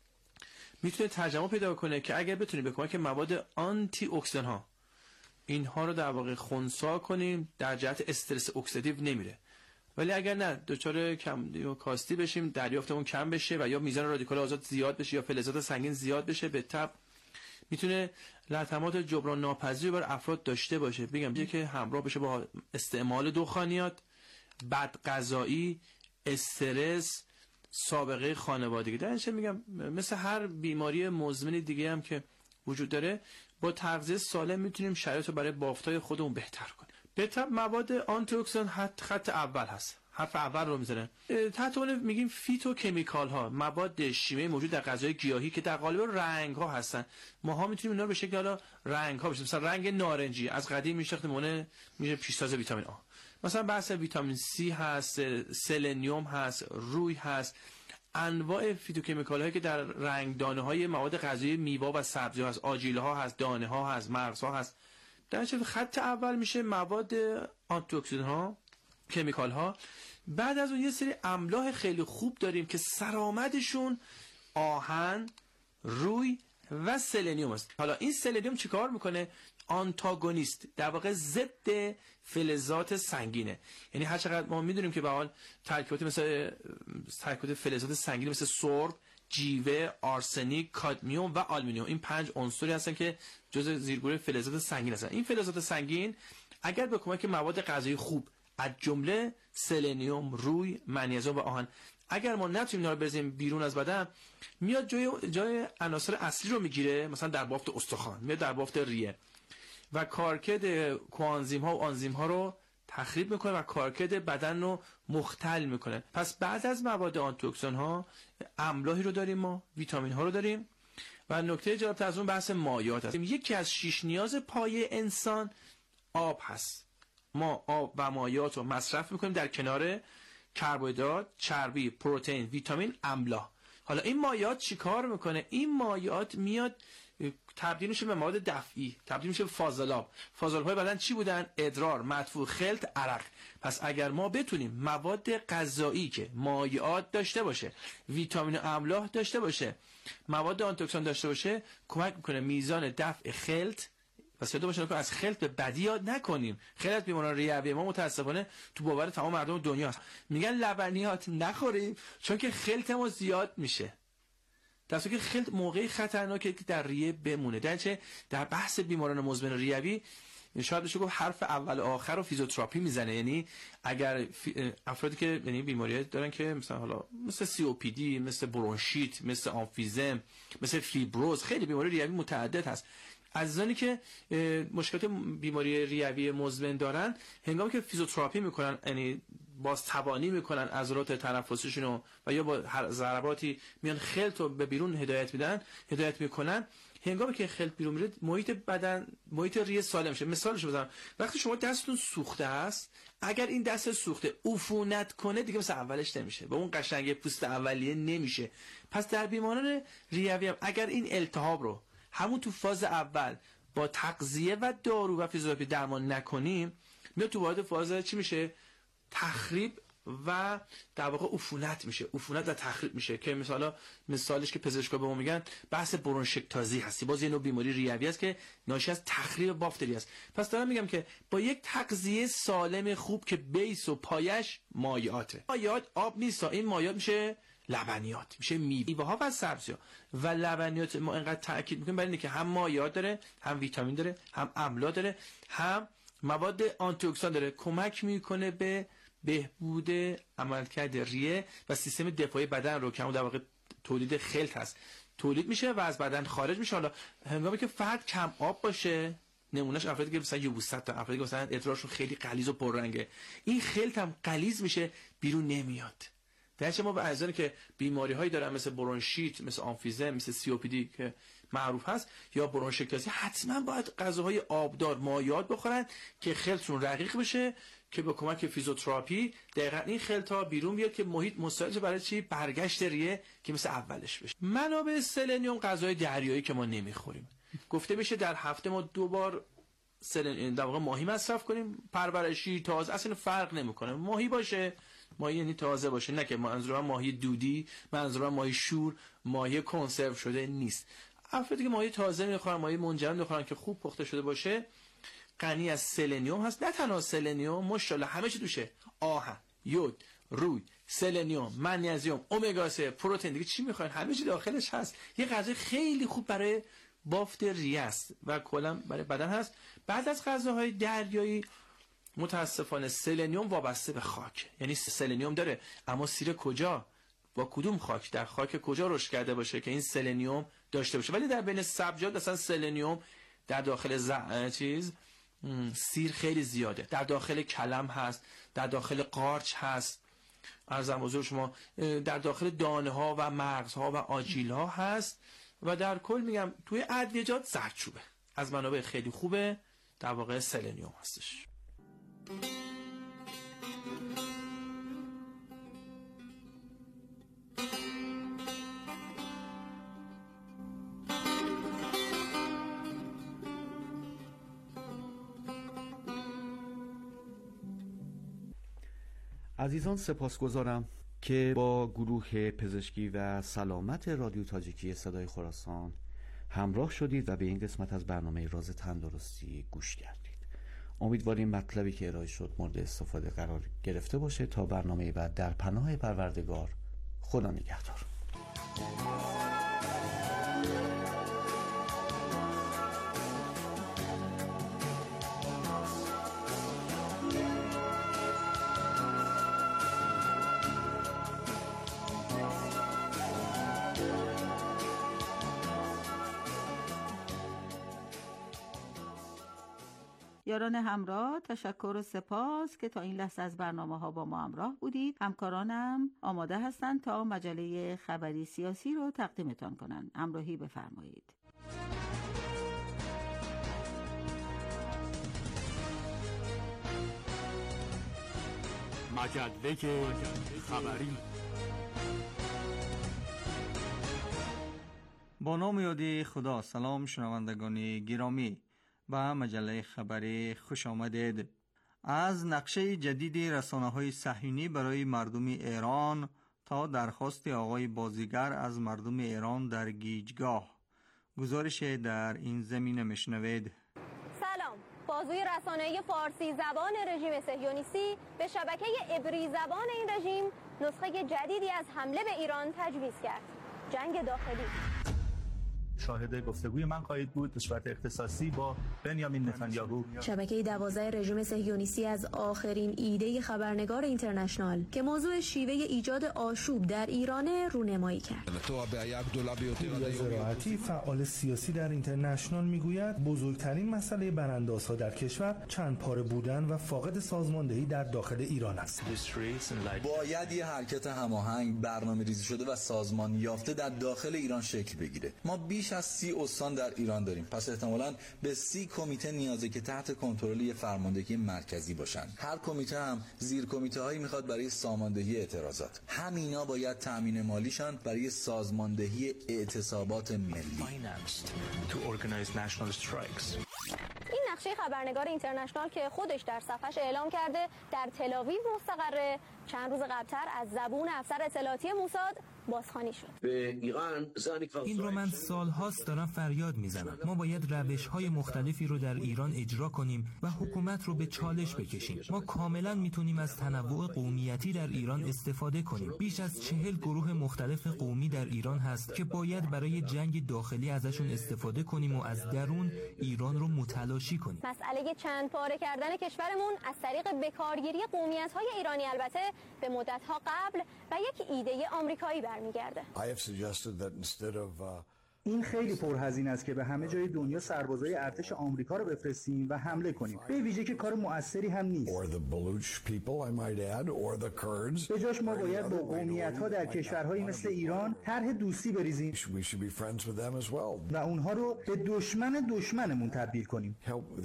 میتونه ترجمه پیدا کنه که اگر بتونیم به کمک مواد آنتی اکسیدان ها اینها رو در واقع خنثی کنیم در جهت استرس اکسیدیو نمیره. ولی اگر نه دچار کم کاستی بشیم، دریافتمون کم بشه و یا میزان رادیکال آزاد زیاد بشه یا فلزات سنگین زیاد بشه، به تبع میتونه لطمات جبران ناپذیری بر افراد داشته باشه. بگم که همراه بشه با استعمال دخانیات، بد غذایی، استرس، سابقه خانوادگی. در نتیجه میگم مثل هر بیماری مزمن دیگه هم که وجود داره، با تغذیه سالم میتونیم شرایط رو برای بافتای خودمون بهتر کنیم. به طب مواد آنتی اکسیدان خط اول هست، حرف اول رو میزنه. تحت اون میگیم فیتوکمیکال ها، مواد شیمیایی موجود در غذای گیاهی که در قالب رنگ ها هستن. ماها میتونیم اینا رو به شکل حالا رنگ ها بشه، مثلا رنگ نارنجی از قدیم میشناختیم میشه پیشتاز ویتامین آ. مثلا بحث ویتامین سی هست، سلنیوم هست، روی هست، انواع فیتوکمیکال هایی که در رنگدانه های مواد غذایی میوه و سبزی هست، آجیل ها هست، دانه ها هست، مغز ها هست. در نتیجه خط اول میشه مواد آنتی اکسیدان ها، کمیکال ها. بعد از اون یه سری املاح خیلی خوب داریم که سرآمدشون آهن، روی و سلنیوم است. حالا این سلنیوم چیکار میکنه؟ آنتاگونیست، در واقع ضد فلزات سنگینه. یعنی هر چقدر ما میدونیم که به حال ترکیبات مثل ترکیبات فلزات سنگین مثل سرب، جیوه، آرسنیک، کادمیوم و آلومینیوم، این 5 عنصری هستن که جزء زیرگروه فلزات سنگین هستن. این فلزات سنگین اگر به کمک مواد غذایی خوب از جمله سلنیوم، روی، منیزیم و آهن. اگر ما نتونیم اینا رو بزنیم بیرون از بدن، میاد جای عناصر اصلی رو میگیره، مثلا در بافت استخوان، میاد در بافت ریه و کارکرد کوآنزیم ها و آنزیم ها رو تخریب میکنه و کارکرد بدن رو مختل میکنه. پس بعد از مواد آنتی‌اکسیدان ها املاحی رو داریم، ما ویتامین ها رو داریم و نکته جالب از اون بحث مایعات هست. یکی از 6 نیاز پایه انسان آب هست. ما آب و مایعات رو مصرف میکنیم در کنار کربوهیدرات، چربی، پروتئین، ویتامین، املاح. حالا این مایعات چیکار میکنه؟ این مایعات میاد تبدیل میشه به مواد دفعی، تبدیل میشه به فاضلاب. فاضلاب‌های بدن چی بودن؟ ادرار، مدفوع، خلط، عرق. پس اگر ما بتونیم مواد غذایی که مایعات داشته باشه، ویتامین و املاح داشته باشه، مواد آنتی‌اکسیدان داشته باشه، کمک میکنه میزان دفع خلط و سیاده باشه که از خلط به بدی یاد نکنیم. خیلی از بیماران ریوی ما متاسفانه تو باور تمام مردم دنیا هست، میگن لبنیات نخوریم چون که خلط ما زیاد میشه. در صورتی که خلط موقعی خطرناکه که در ریه بمونه. در بحث بیماران مزمن ریوی شاید بشه گفت حرف اول آخر رو فیزیوتراپی میزنه. یعنی اگر افرادی که یعنی بیماری دارن که مثلا حالا مثل COPD، مثل برونشیت، مثل آمفیزم، مثل فیبروز، خیلی بیماری ریوی متعدد هست. عزیزانی که مشکلات بیماری ریوی مزمن دارن، هنگامی که فیزیوتراپی میکنن، یعنی باز توانی میکنن عضلات تنفسیشون و یا با ضرباتی میان خلط رو به بیرون هدایت میکنن، هنگامی که خلط بیرون میره محیط بدن، محیط ریه سالم میشه. مثالش بزنم، وقتی شما دستتون سوخته است، اگر این دست سوخته عفونت کنه دیگه مثل اولش نمیشه، به اون قشنگی پوست اولیه نمیشه. پس در بیماران ریوی هم اگر این التهاب رو همون تو فاز اول با تغذیه و دارو و فیزیوتراپی درمان نکنیم، میاد تو وارد فاز چی میشه؟ تخریب و در واقع عفونت میشه. عفونت و تخریب میشه که مثالش که پزشکا به ما میگن بحث برونشکتازی هستی. باز یه نوع بیماری ریوی است که ناشی از تخریب بافت ریه است. پس دارم میگم که با یک تغذیه سالم خوب که بیس و پایش مایعاته. مایعات آب نیست، این مایعات میشه لبنیات، میشه میوه‌ها و سبزی‌ها. و لبنیات ما اینقدر تاکید میکنیم برای اینکه هم مایعات داره، هم ویتامین داره، هم املاح داره، هم مواد آنتی‌اکسیدان داره، کمک میکنه به بهبود عملکرد ریه و سیستم دفاعی بدن رو که در واقع تولید خلط هست تولید میشه و از بدن خارج میشه. حالا هنگامی که فرد کم آب باشه، نمونهش افرادی که مثلا یبوست تا افرادی که مثلا ادرارشون خیلی غلیظ و پررنگه، این خلط هم غلیظ میشه، بیرون نمیاد. درچه ما به اعضایی که بیماری هایی دارن مثل برونشیت، مثل آمفیزم، مثل COPD که معروف هست، یا برونشکتازی، حتما باید غذاهای آبدار، مایعات بخورن که خلطشون رقیق بشه، که با کمک فیزیوتراپی دقیقاً این خلط ها بیرون بیاد که محیط مساعد برای چی؟ برگشت ریه که مثل اولش بشه. منابع سلنیوم غذای دریایی که ما نمیخوریم. گفته میشه در هفته ما 2 بار سلنیوم در واقع ماهی مصرف کنیم. پرورشی، تازه، اصلا فرق نمیکنه. ماهی باشه، ماهی یعنی تازه باشه، نه که منظورم ماهی دودی، منظورم ماهی شور، ماهی کنسرو شده نیست. افرادی که ماهی تازه میخورن، ماهی منجمد میخورن که خوب پخته شده باشه، غنی از سلنیوم هست. نه تنها سلنیوم، ماشاءالله همه چی توشه: آهن، یود، روی، سلنیوم، منیزیم، امگا 3، پروتئین، دیگه چی میخواین؟ همه چی داخلش هست. یه غذای خیلی خوب برای بافت ریه است و کلا برای بدن هست. بعد از غذاهای دریایی متاسفانه سلنیوم وابسته به خاک، یعنی سلنیوم داره اما سیر کجا، با کدوم خاک، در خاک کجا رشد کرده باشه که این سلنیوم داشته باشه. ولی در بین سبزیجات اصلا سلنیوم در داخل سیر خیلی زیاده. در داخل کلم هست، در داخل قارچ هست، عرضم حضور شما در داخل دانه ها و مغز ها و آجیل ها هست. و در کل میگم توی ادویه‌جات زردچوبه از منابع خیلی خوبه، در واقع سلنیوم هستش. عزیزان سپاسگزارم که با گروه پزشکی و سلامت رادیو تاجیکی صدای خراسان همراه شدید و به این قسمت از برنامه راز تندرستی گوش کردید. امیدواریم مطلبی که ارائه شد مورد استفاده قرار گرفته باشه. تا برنامه بعد، در پناه پروردگار، خدا نگهدار. یاران همراه، تشکر و سپاس که تا این لحظه از برنامه‌ها با ما همراه بودید. همکارانم آماده هستند تا مجله خبری سیاسی رو تقدیمتان کنند. همراهی بفرمایید. مجله خبری. با نام یادی خدا. سلام شنوندگان گرامی، به مجله خبری خوش آمدید. از نقشه جدید رسانه‌های صهیونی برای مردم ایران تا درخواست آقای بازیگر از مردم ایران در گیجگاه، گزارش در این زمینه میشنوید. سلام. بازوی رسانه‌ای فارسی زبان رژیم صهیونیستی به شبکه عبری زبان این رژیم نسخه جدیدی از حمله به ایران تجویز کرد. جنگ داخلی. شاهد گفتگوی من خواهید بود به صورت اختصاصی با بنیامین نتانیاهو. شبکه 12 رژیم صهیونیستی از آخرین ایده خبرنگار اینترنشنال که موضوع شیوه ایجاد آشوب در ایران رونمایی کرد. پوریا زراعتی فعال سیاسی در اینترنشنال میگوید بزرگترین مسئله براندازها در کشور چند پاره بودن و فاقد سازماندهی در داخل ایران است. باید یه حرکت هماهنگ، برنامه‌ریزی شده و سازمان یافته در داخل ایران شکل بگیره. ما بیش از 30 استان در ایران داریم، پس احتمالاً به 30 کمیته نیازه که تحت کنترل فرماندهی مرکزی باشن. هر کمیته هم زیر کمیته هایی میخواد برای ساماندهی اعتراضات. همینا باید تامین مالیشان برای سازماندهی اعتصابات ملی. این نقشه خبرنگار اینترنشنال که خودش در صفحش اعلام کرده در تل‌آویو مستقره، چند روز قبلتر از زبون افسر اطلاعاتی موساد بازخوانی شد. این رو من سالهاست دارم فریاد میزنم. ما باید روش‌های مختلفی رو در ایران اجرا کنیم و حکومت رو به چالش بکشیم. ما کاملا میتونیم از تنوع قومیتی در ایران استفاده کنیم. بیش از 40 گروه مختلف قومی در ایران هست که باید برای جنگ داخلی ازشون استفاده کنیم و از درون ایران رو متلاشی کنیم. مسئله چند پاره کردن کشورمون از طریق بکارگیری قومیت‌های ایرانی البته به مدت‌ها قبل و یک ایده آمریکایی برمیگرده. این خیلی پرهزینه است که به همه جای دنیا سربازای ارتش آمریکا رو بفرستیم و حمله کنیم. به ویژه که کار مؤثری هم نیست. به جاش ما باید با قومیت‌ها در کشورهایی مثل ایران طرح دوستی بریزیم و اونها رو به دشمنمون تبدیل کنیم.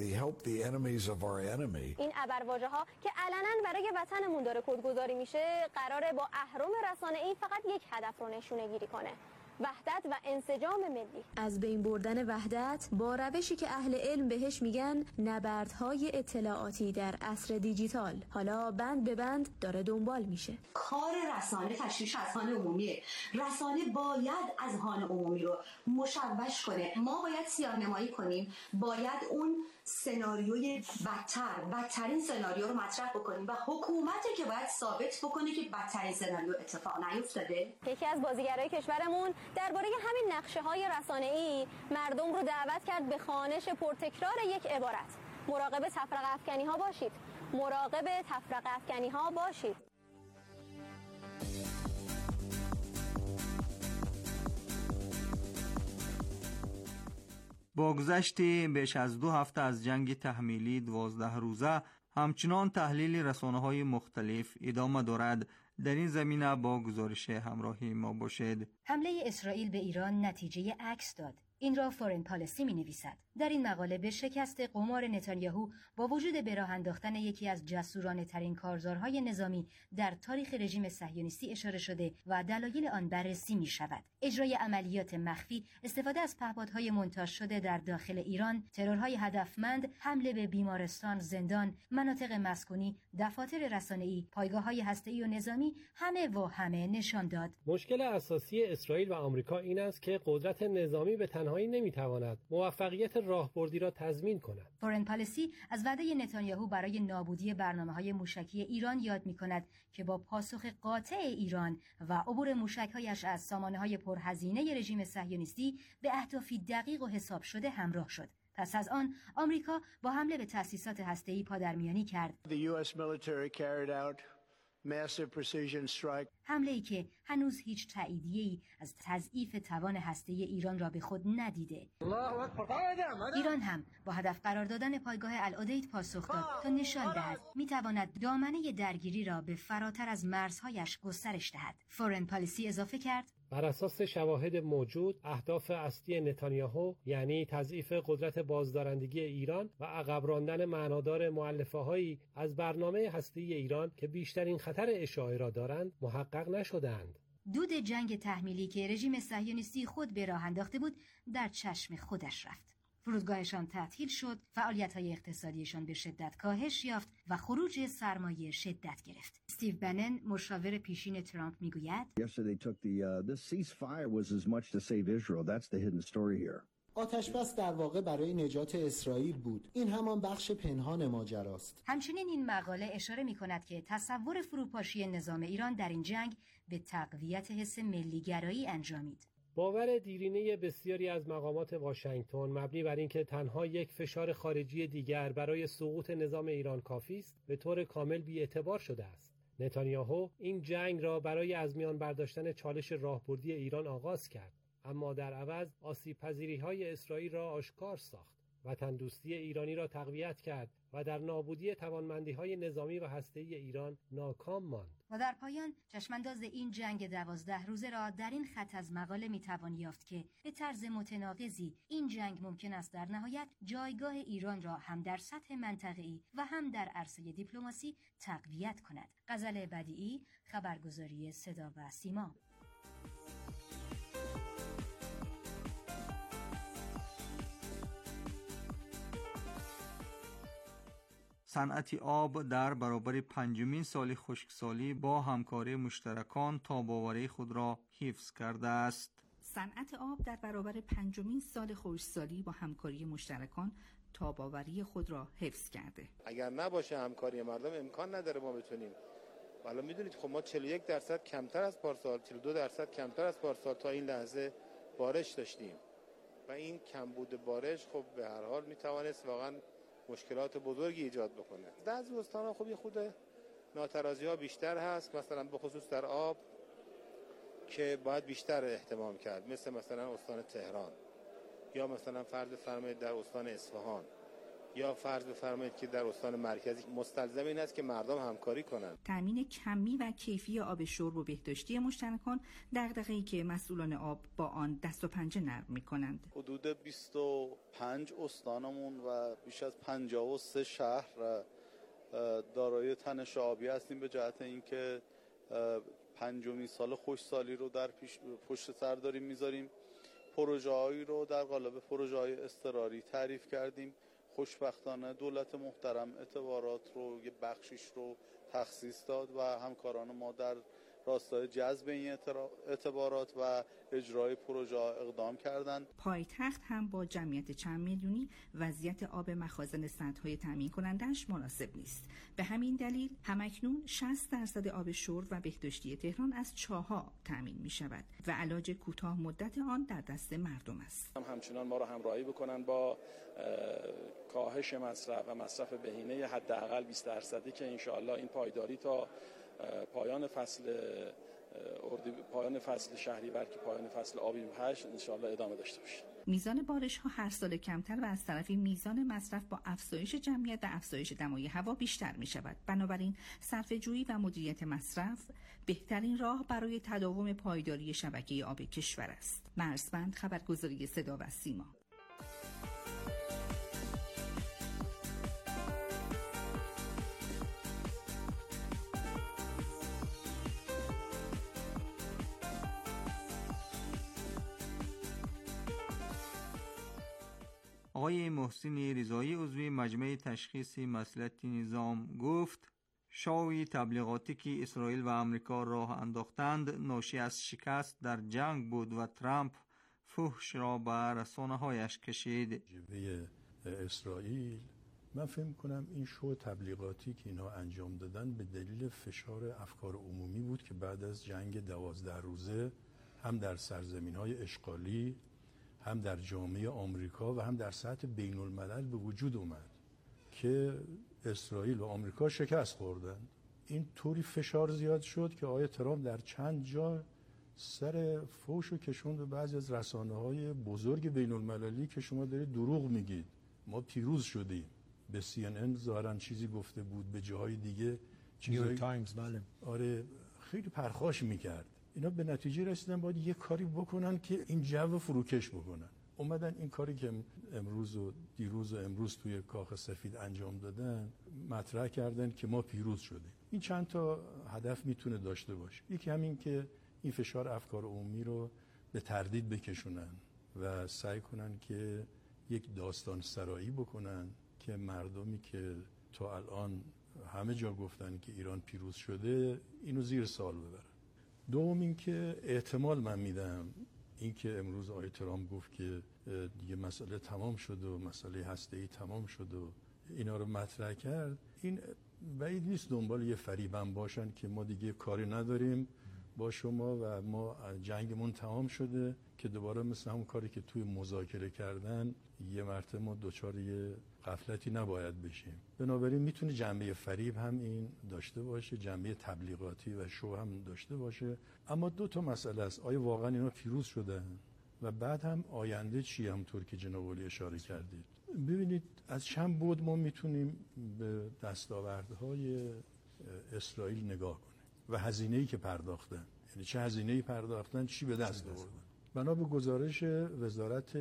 این ابرواژه‌ها که علنا برای وطنمون داره کدگذاری میشه، قراره با اهرم رسانه‌ای فقط یک هدف رو نشونه‌گیری کنه: وحدت و انسجام ملی. از بین بردن وحدت با روشی که اهل علم بهش میگن نبردهای اطلاعاتی در عصر دیجیتال، حالا بند به بند داره دنبال میشه. کار رسانه تشویش اذهان عمومیه. رسانه باید اذهان عمومی رو مشوش کنه. ما باید سیاه‌نمایی کنیم، باید اون سناریوی بدترین سناریو رو مطرح بکنیم و حکومتی که باید ثابت بکنه که بدترین سناریو اتفاق نیفتاده. یکی از بازیگرای کشورمون درباره همین نقشه‌های رسانه‌ای مردم رو دعوت کرد به خوانش پرتکرار یک عبارت: مراقب تفرقه افکنی‌ها باشید. مراقب تفرقه افکنی‌ها باشید. با گذشت بیش از 2 هفته از جنگ تحمیلی 12 روزه، همچنان تحلیل رسانه‌های مختلف ادامه دارد. در این زمینه با گزارش همراهی ما باشید. حمله اسرائیل به ایران نتیجه عکس داد. این را فورن پالیسی می نویسد. در این مقاله به شکست قمار نتانیاهو با وجود به راه انداختن یکی از جسورانه ترین کارزارهای نظامی در تاریخ رژیم صهیونیستی اشاره شده و دلایل آن بررسی می شود. اجرای عملیات مخفی، استفاده از پهپادهای مونتاژ شده در داخل ایران، ترورهای هدفمند، حمله به بیمارستان، زندان، مناطق مسکونی، دفاتر رسانه‌ای، پایگاه‌های هسته‌ای و نظامی همه نشان داد. مشکل اساسی اسرائیل و آمریکا این است که قدرت نظامی به تنهایی نمی‌تواند موفقیت راهبردی را تضمین کند. فورن پالیسی از وعده نتانیاهو برای نابودی برنامه‌های موشکی ایران یاد می‌کند که با پاسخ قاطع ایران و عبور موشک‌هایش از سامانه‌های پرهزینه رژیم صهیونیستی به اهدافی دقیق و حساب شده همراه شد. پس از آن آمریکا با حمله به تأسیسات هسته‌ای پادرمیانی کرد. حمله‌ای که هنوز هیچ تاییدیه‌ای از تضعیف توان هسته‌ای ایران را به خود ندیده. ایران هم با هدف قرار دادن پایگاه العدید پاسخ داد تا نشان دهد می‌تواند دامنه درگیری را به فراتر از مرزهایش گسترش دهد. فورن پالیسی اضافه کرد: بر اساس شواهد موجود، اهداف اصلی نتانیاهو یعنی تضعیف قدرت بازدارندگی ایران و عقب راندن معنادار مؤلفه‌هایی از برنامه هسته‌ای ایران که بیشترین خطر اشاعه را دارند محقق نشدند. دود جنگ تحمیلی که رژیم صهیونیستی خود به راه انداخته بود در چشم خودش رفت. فرودگاهشان تعطیل شد، فعالیت‌های اقتصادیشان به شدت کاهش یافت و خروج سرمایه شدت گرفت. استیو بنن، مشاور پیشین ترامپ، میگوید: آتش‌بس در واقع برای نجات اسرائیل بود. این همان بخش پنهان ماجراست. همچنین این مقاله اشاره می‌کند که تصور فروپاشی نظام ایران در این جنگ به تقویت حس ملی‌گرایی انجامید. باور دیرینه بسیاری از مقامات واشنگتن مبنی بر اینکه تنها یک فشار خارجی دیگر برای سقوط نظام ایران کافی است، به طور کامل بی‌اعتبار شده است. نتانیاهو این جنگ را برای از میان برداشتن چالش راهبردی ایران آغاز کرد، اما در عوض آسیب‌پذیری‌های اسرائیل را آشکار ساخت، وطن دوستی ایرانی را تقویت کرد و در نابودی توانمندی‌های نظامی و هسته‌ای ایران ناکام ماند. و در پایان چشمانداز این جنگ 12 روزه را در این خط از مقاله میتوان یافت که به طرز متناقضی این جنگ ممکن است در نهایت جایگاه ایران را هم در سطح منطقه‌ای و هم در عرصه دیپلماسی تقویت کند. غزل بدیعی، خبرگزاری صدا و سیما. صنعت آب در برابر 5مین سال خشکسالی با همکاری مشترکان تاب‌آوری خود را حفظ کرده است. صنعت آب در برابر 5مین سال خشکسالی با همکاری مشترکان تاب‌آوری خود را حفظ کرده. اگر نباشه همکاری مردم امکان نداره ما بتونیم. حالا میدونید خب ما 41% کمتر از پارسال، 42% کمتر از پارسال تا این لحظه بارش داشتیم و این کمبود بارش خب به هر حال میتوانست واقعا مشکلات بزرگی ایجاد بکنه. بعضی استان‌ها خب یه خود ناترازی‌ها بیشتر هست، مثلا به خصوص در آب که باید بیشتر اهتمام کرد، مثلا استان تهران یا مثلا فرض فرمایید در استان اصفهان یا فرض بفرمایید که در استان مرکزی. مستلزم این است که مردم همکاری کنند. تامین کمی و کیفی آب شرب و بهداشتی مشترکان دغدغه‌ای که مسئولان آب با آن دست و پنجه نرم می‌کنند. حدود 25 استانمون و بیش از 53 شهر دارای تنش آبی هستیم به جهت اینکه 5مین سال خشکسالی رو در پشت سر داریم می‌ذاریم. پروژه‌هایی رو در قالب پروژه‌های اضطراری تعریف کردیم. خوشبختانه دولت محترم اعتبارات رو یه بخشیش رو تخصیص داد و همکاران ما در راستای جذب این اعتبارات و اجرای پروژه اقدام کردند. پایتخت هم با جمعیت چند میلیونی وضعیت آب مخازن سدهای تامین کنندش مناسب نیست. به همین دلیل همکنون 60% آب شرب و بهداشتی تهران از چاه‌ها تامین می شود و علاج کوتاه مدت آن در دست مردم است. همچنان ما را همراهی بکنن با کاهش مصرف و مصرف بهینه حداقل 20% که انشاءالله این پایداری تا پایان فصل شهریور که پایان فصل آبی 8 انشاءالله ادامه داشته باشه. میزان بارش ها هر سال کمتر و از طرفی میزان مصرف با افزایش جمعیت و افزایش دمای هوا بیشتر می شود. بنابراین صرفه جویی و مدیریت مصرف بهترین راه برای تداوم پایداری شبکه آب کشور است. مرزبند، خبرگزاری صدا و سیما. آقای محسن رضایی عضو مجمع تشخیص مصلحت نظام گفت شوی تبلیغاتی که اسرائیل و آمریکا راه انداختند ناشی از شکست در جنگ بود و ترامپ فحش را به رسانه‌هایش کشید. جبهه اسرائیل من فکر می‌کنم این شو تبلیغاتی که اینا انجام دادن به دلیل فشار افکار عمومی بود که بعد از جنگ 12 روزه هم در سرزمین‌های اشغالی هم در جامعه آمریکا و هم در سطح بین الملل به وجود اومد که اسرائیل و آمریکا شکست خوردن این طوری فشار زیاد شد که آقای ترامپ در چند جا سر فوشو کشوند به بعضی از رسانه‌های بزرگ بین‌المللی که شما دارید دروغ میگید، ما پیروز شدیم. به CNN ظاهراً چیزی گفته بود، به جاهای دیگه نیویورک تایمز. بله. آره، خیلی پرخاش میکرد. اینا به نتیجه رسیدن باید یه کاری بکنن که این جو فروکش بکنن. اومدن این کاری که امروز و دیروز و امروز توی کاخ سفید انجام دادن مطرح کردن که ما پیروز شدیم. این چند تا هدف میتونه داشته باشه. یکی همین که این فشار افکار عمومی رو به تردید بکشونن و سعی کنن که یک داستان سرایی بکنن که مردمی که تا الان همه جا گفتن که ایران پیروز شده اینو زیر سوال ببرن. دوم این که احتمال من میدم این که امروز آقای ترامپ گفت که دیگه مسئله تمام شد و مسئله هسته‌ای تمام شد و اینا رو مطرح کرد، این بعید نیست دنبال یه فریبم باشن که ما دیگه کاری نداریم با شما و ما جنگمون تمام شده، که دوباره مثل همون کاری که توی مذاکره کردن یه مرتبه ما دوچار یه غفلتی نباید بشیم. بنابراین میتونه جنبه فریب هم این داشته باشه، جنبه تبلیغاتی و شو هم داشته باشه. اما دو تا مسئله است: آیا واقعا اینا پیروز شدن و بعد هم آینده چی، همونطور که جناب عالی اشاره کردید. ببینید از چند بود ما میتونیم به دستاوردهای اسرائیل نگاه کنیم و هزینه‌ای که پرداختن، یعنی چه هزینه‌ای پرداختن، چی به دست آوردن. بنا به گزارش وزارت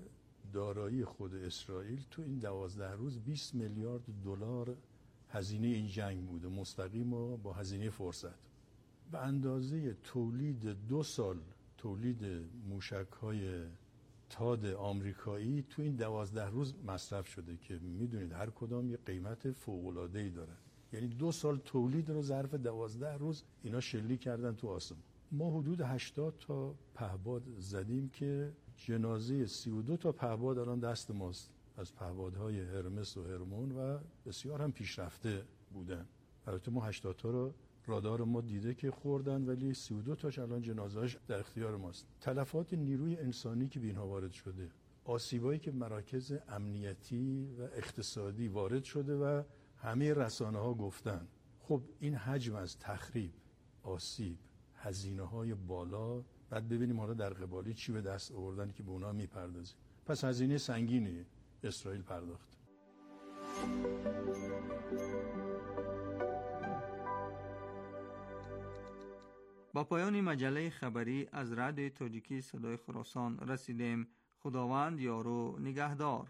دارایی خود اسرائیل تو این 12 روز 20 میلیارد دلار هزینه این جنگ بوده، مستقیم و با هزینه فرصت. به اندازه تولید 2 سال تولید موشک‌های تاد آمریکایی تو این 12 روز مصرف شده که میدونید هر کدام یه قیمت فوق‌العاده‌ای دارن. یعنی 2 سال تولید رو ظرف 12 روز اینا شلیک کردن تو آسمون. ما حدود 80 تا پهپاد زدیم که جنازه 32 تا پهپاد الان دست ماست، از پهپادهای هرمس و هرمون و بسیار هم پیشرفته بودن. البته ما 80 تا رو رادار ما دیده که خوردن، ولی 32 تاش الان جنازه‌اش در اختیار ماست. تلفات نیروی انسانی که به اینها وارد شده، آسیبایی که مراکز امنیتی و اقتصادی وارد شده و همه رسانه‌ها گفتن. خب این حجم از تخریب، آسیب، هزینه‌های بالا، بعد ببینیم حالا در قبالی چی به دست آوردن که به اونها میپردازیم. پس هزینه سنگینی اسرائیل پرداخت. با پایان مجله خبری از رادیو تاجیکی صدای خراسان رسیدیم. خداوند یار و نگهدار.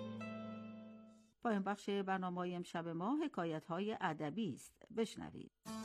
پایان بخش برنامه امشب ما حکایت‌های ادبی است. بشنوید.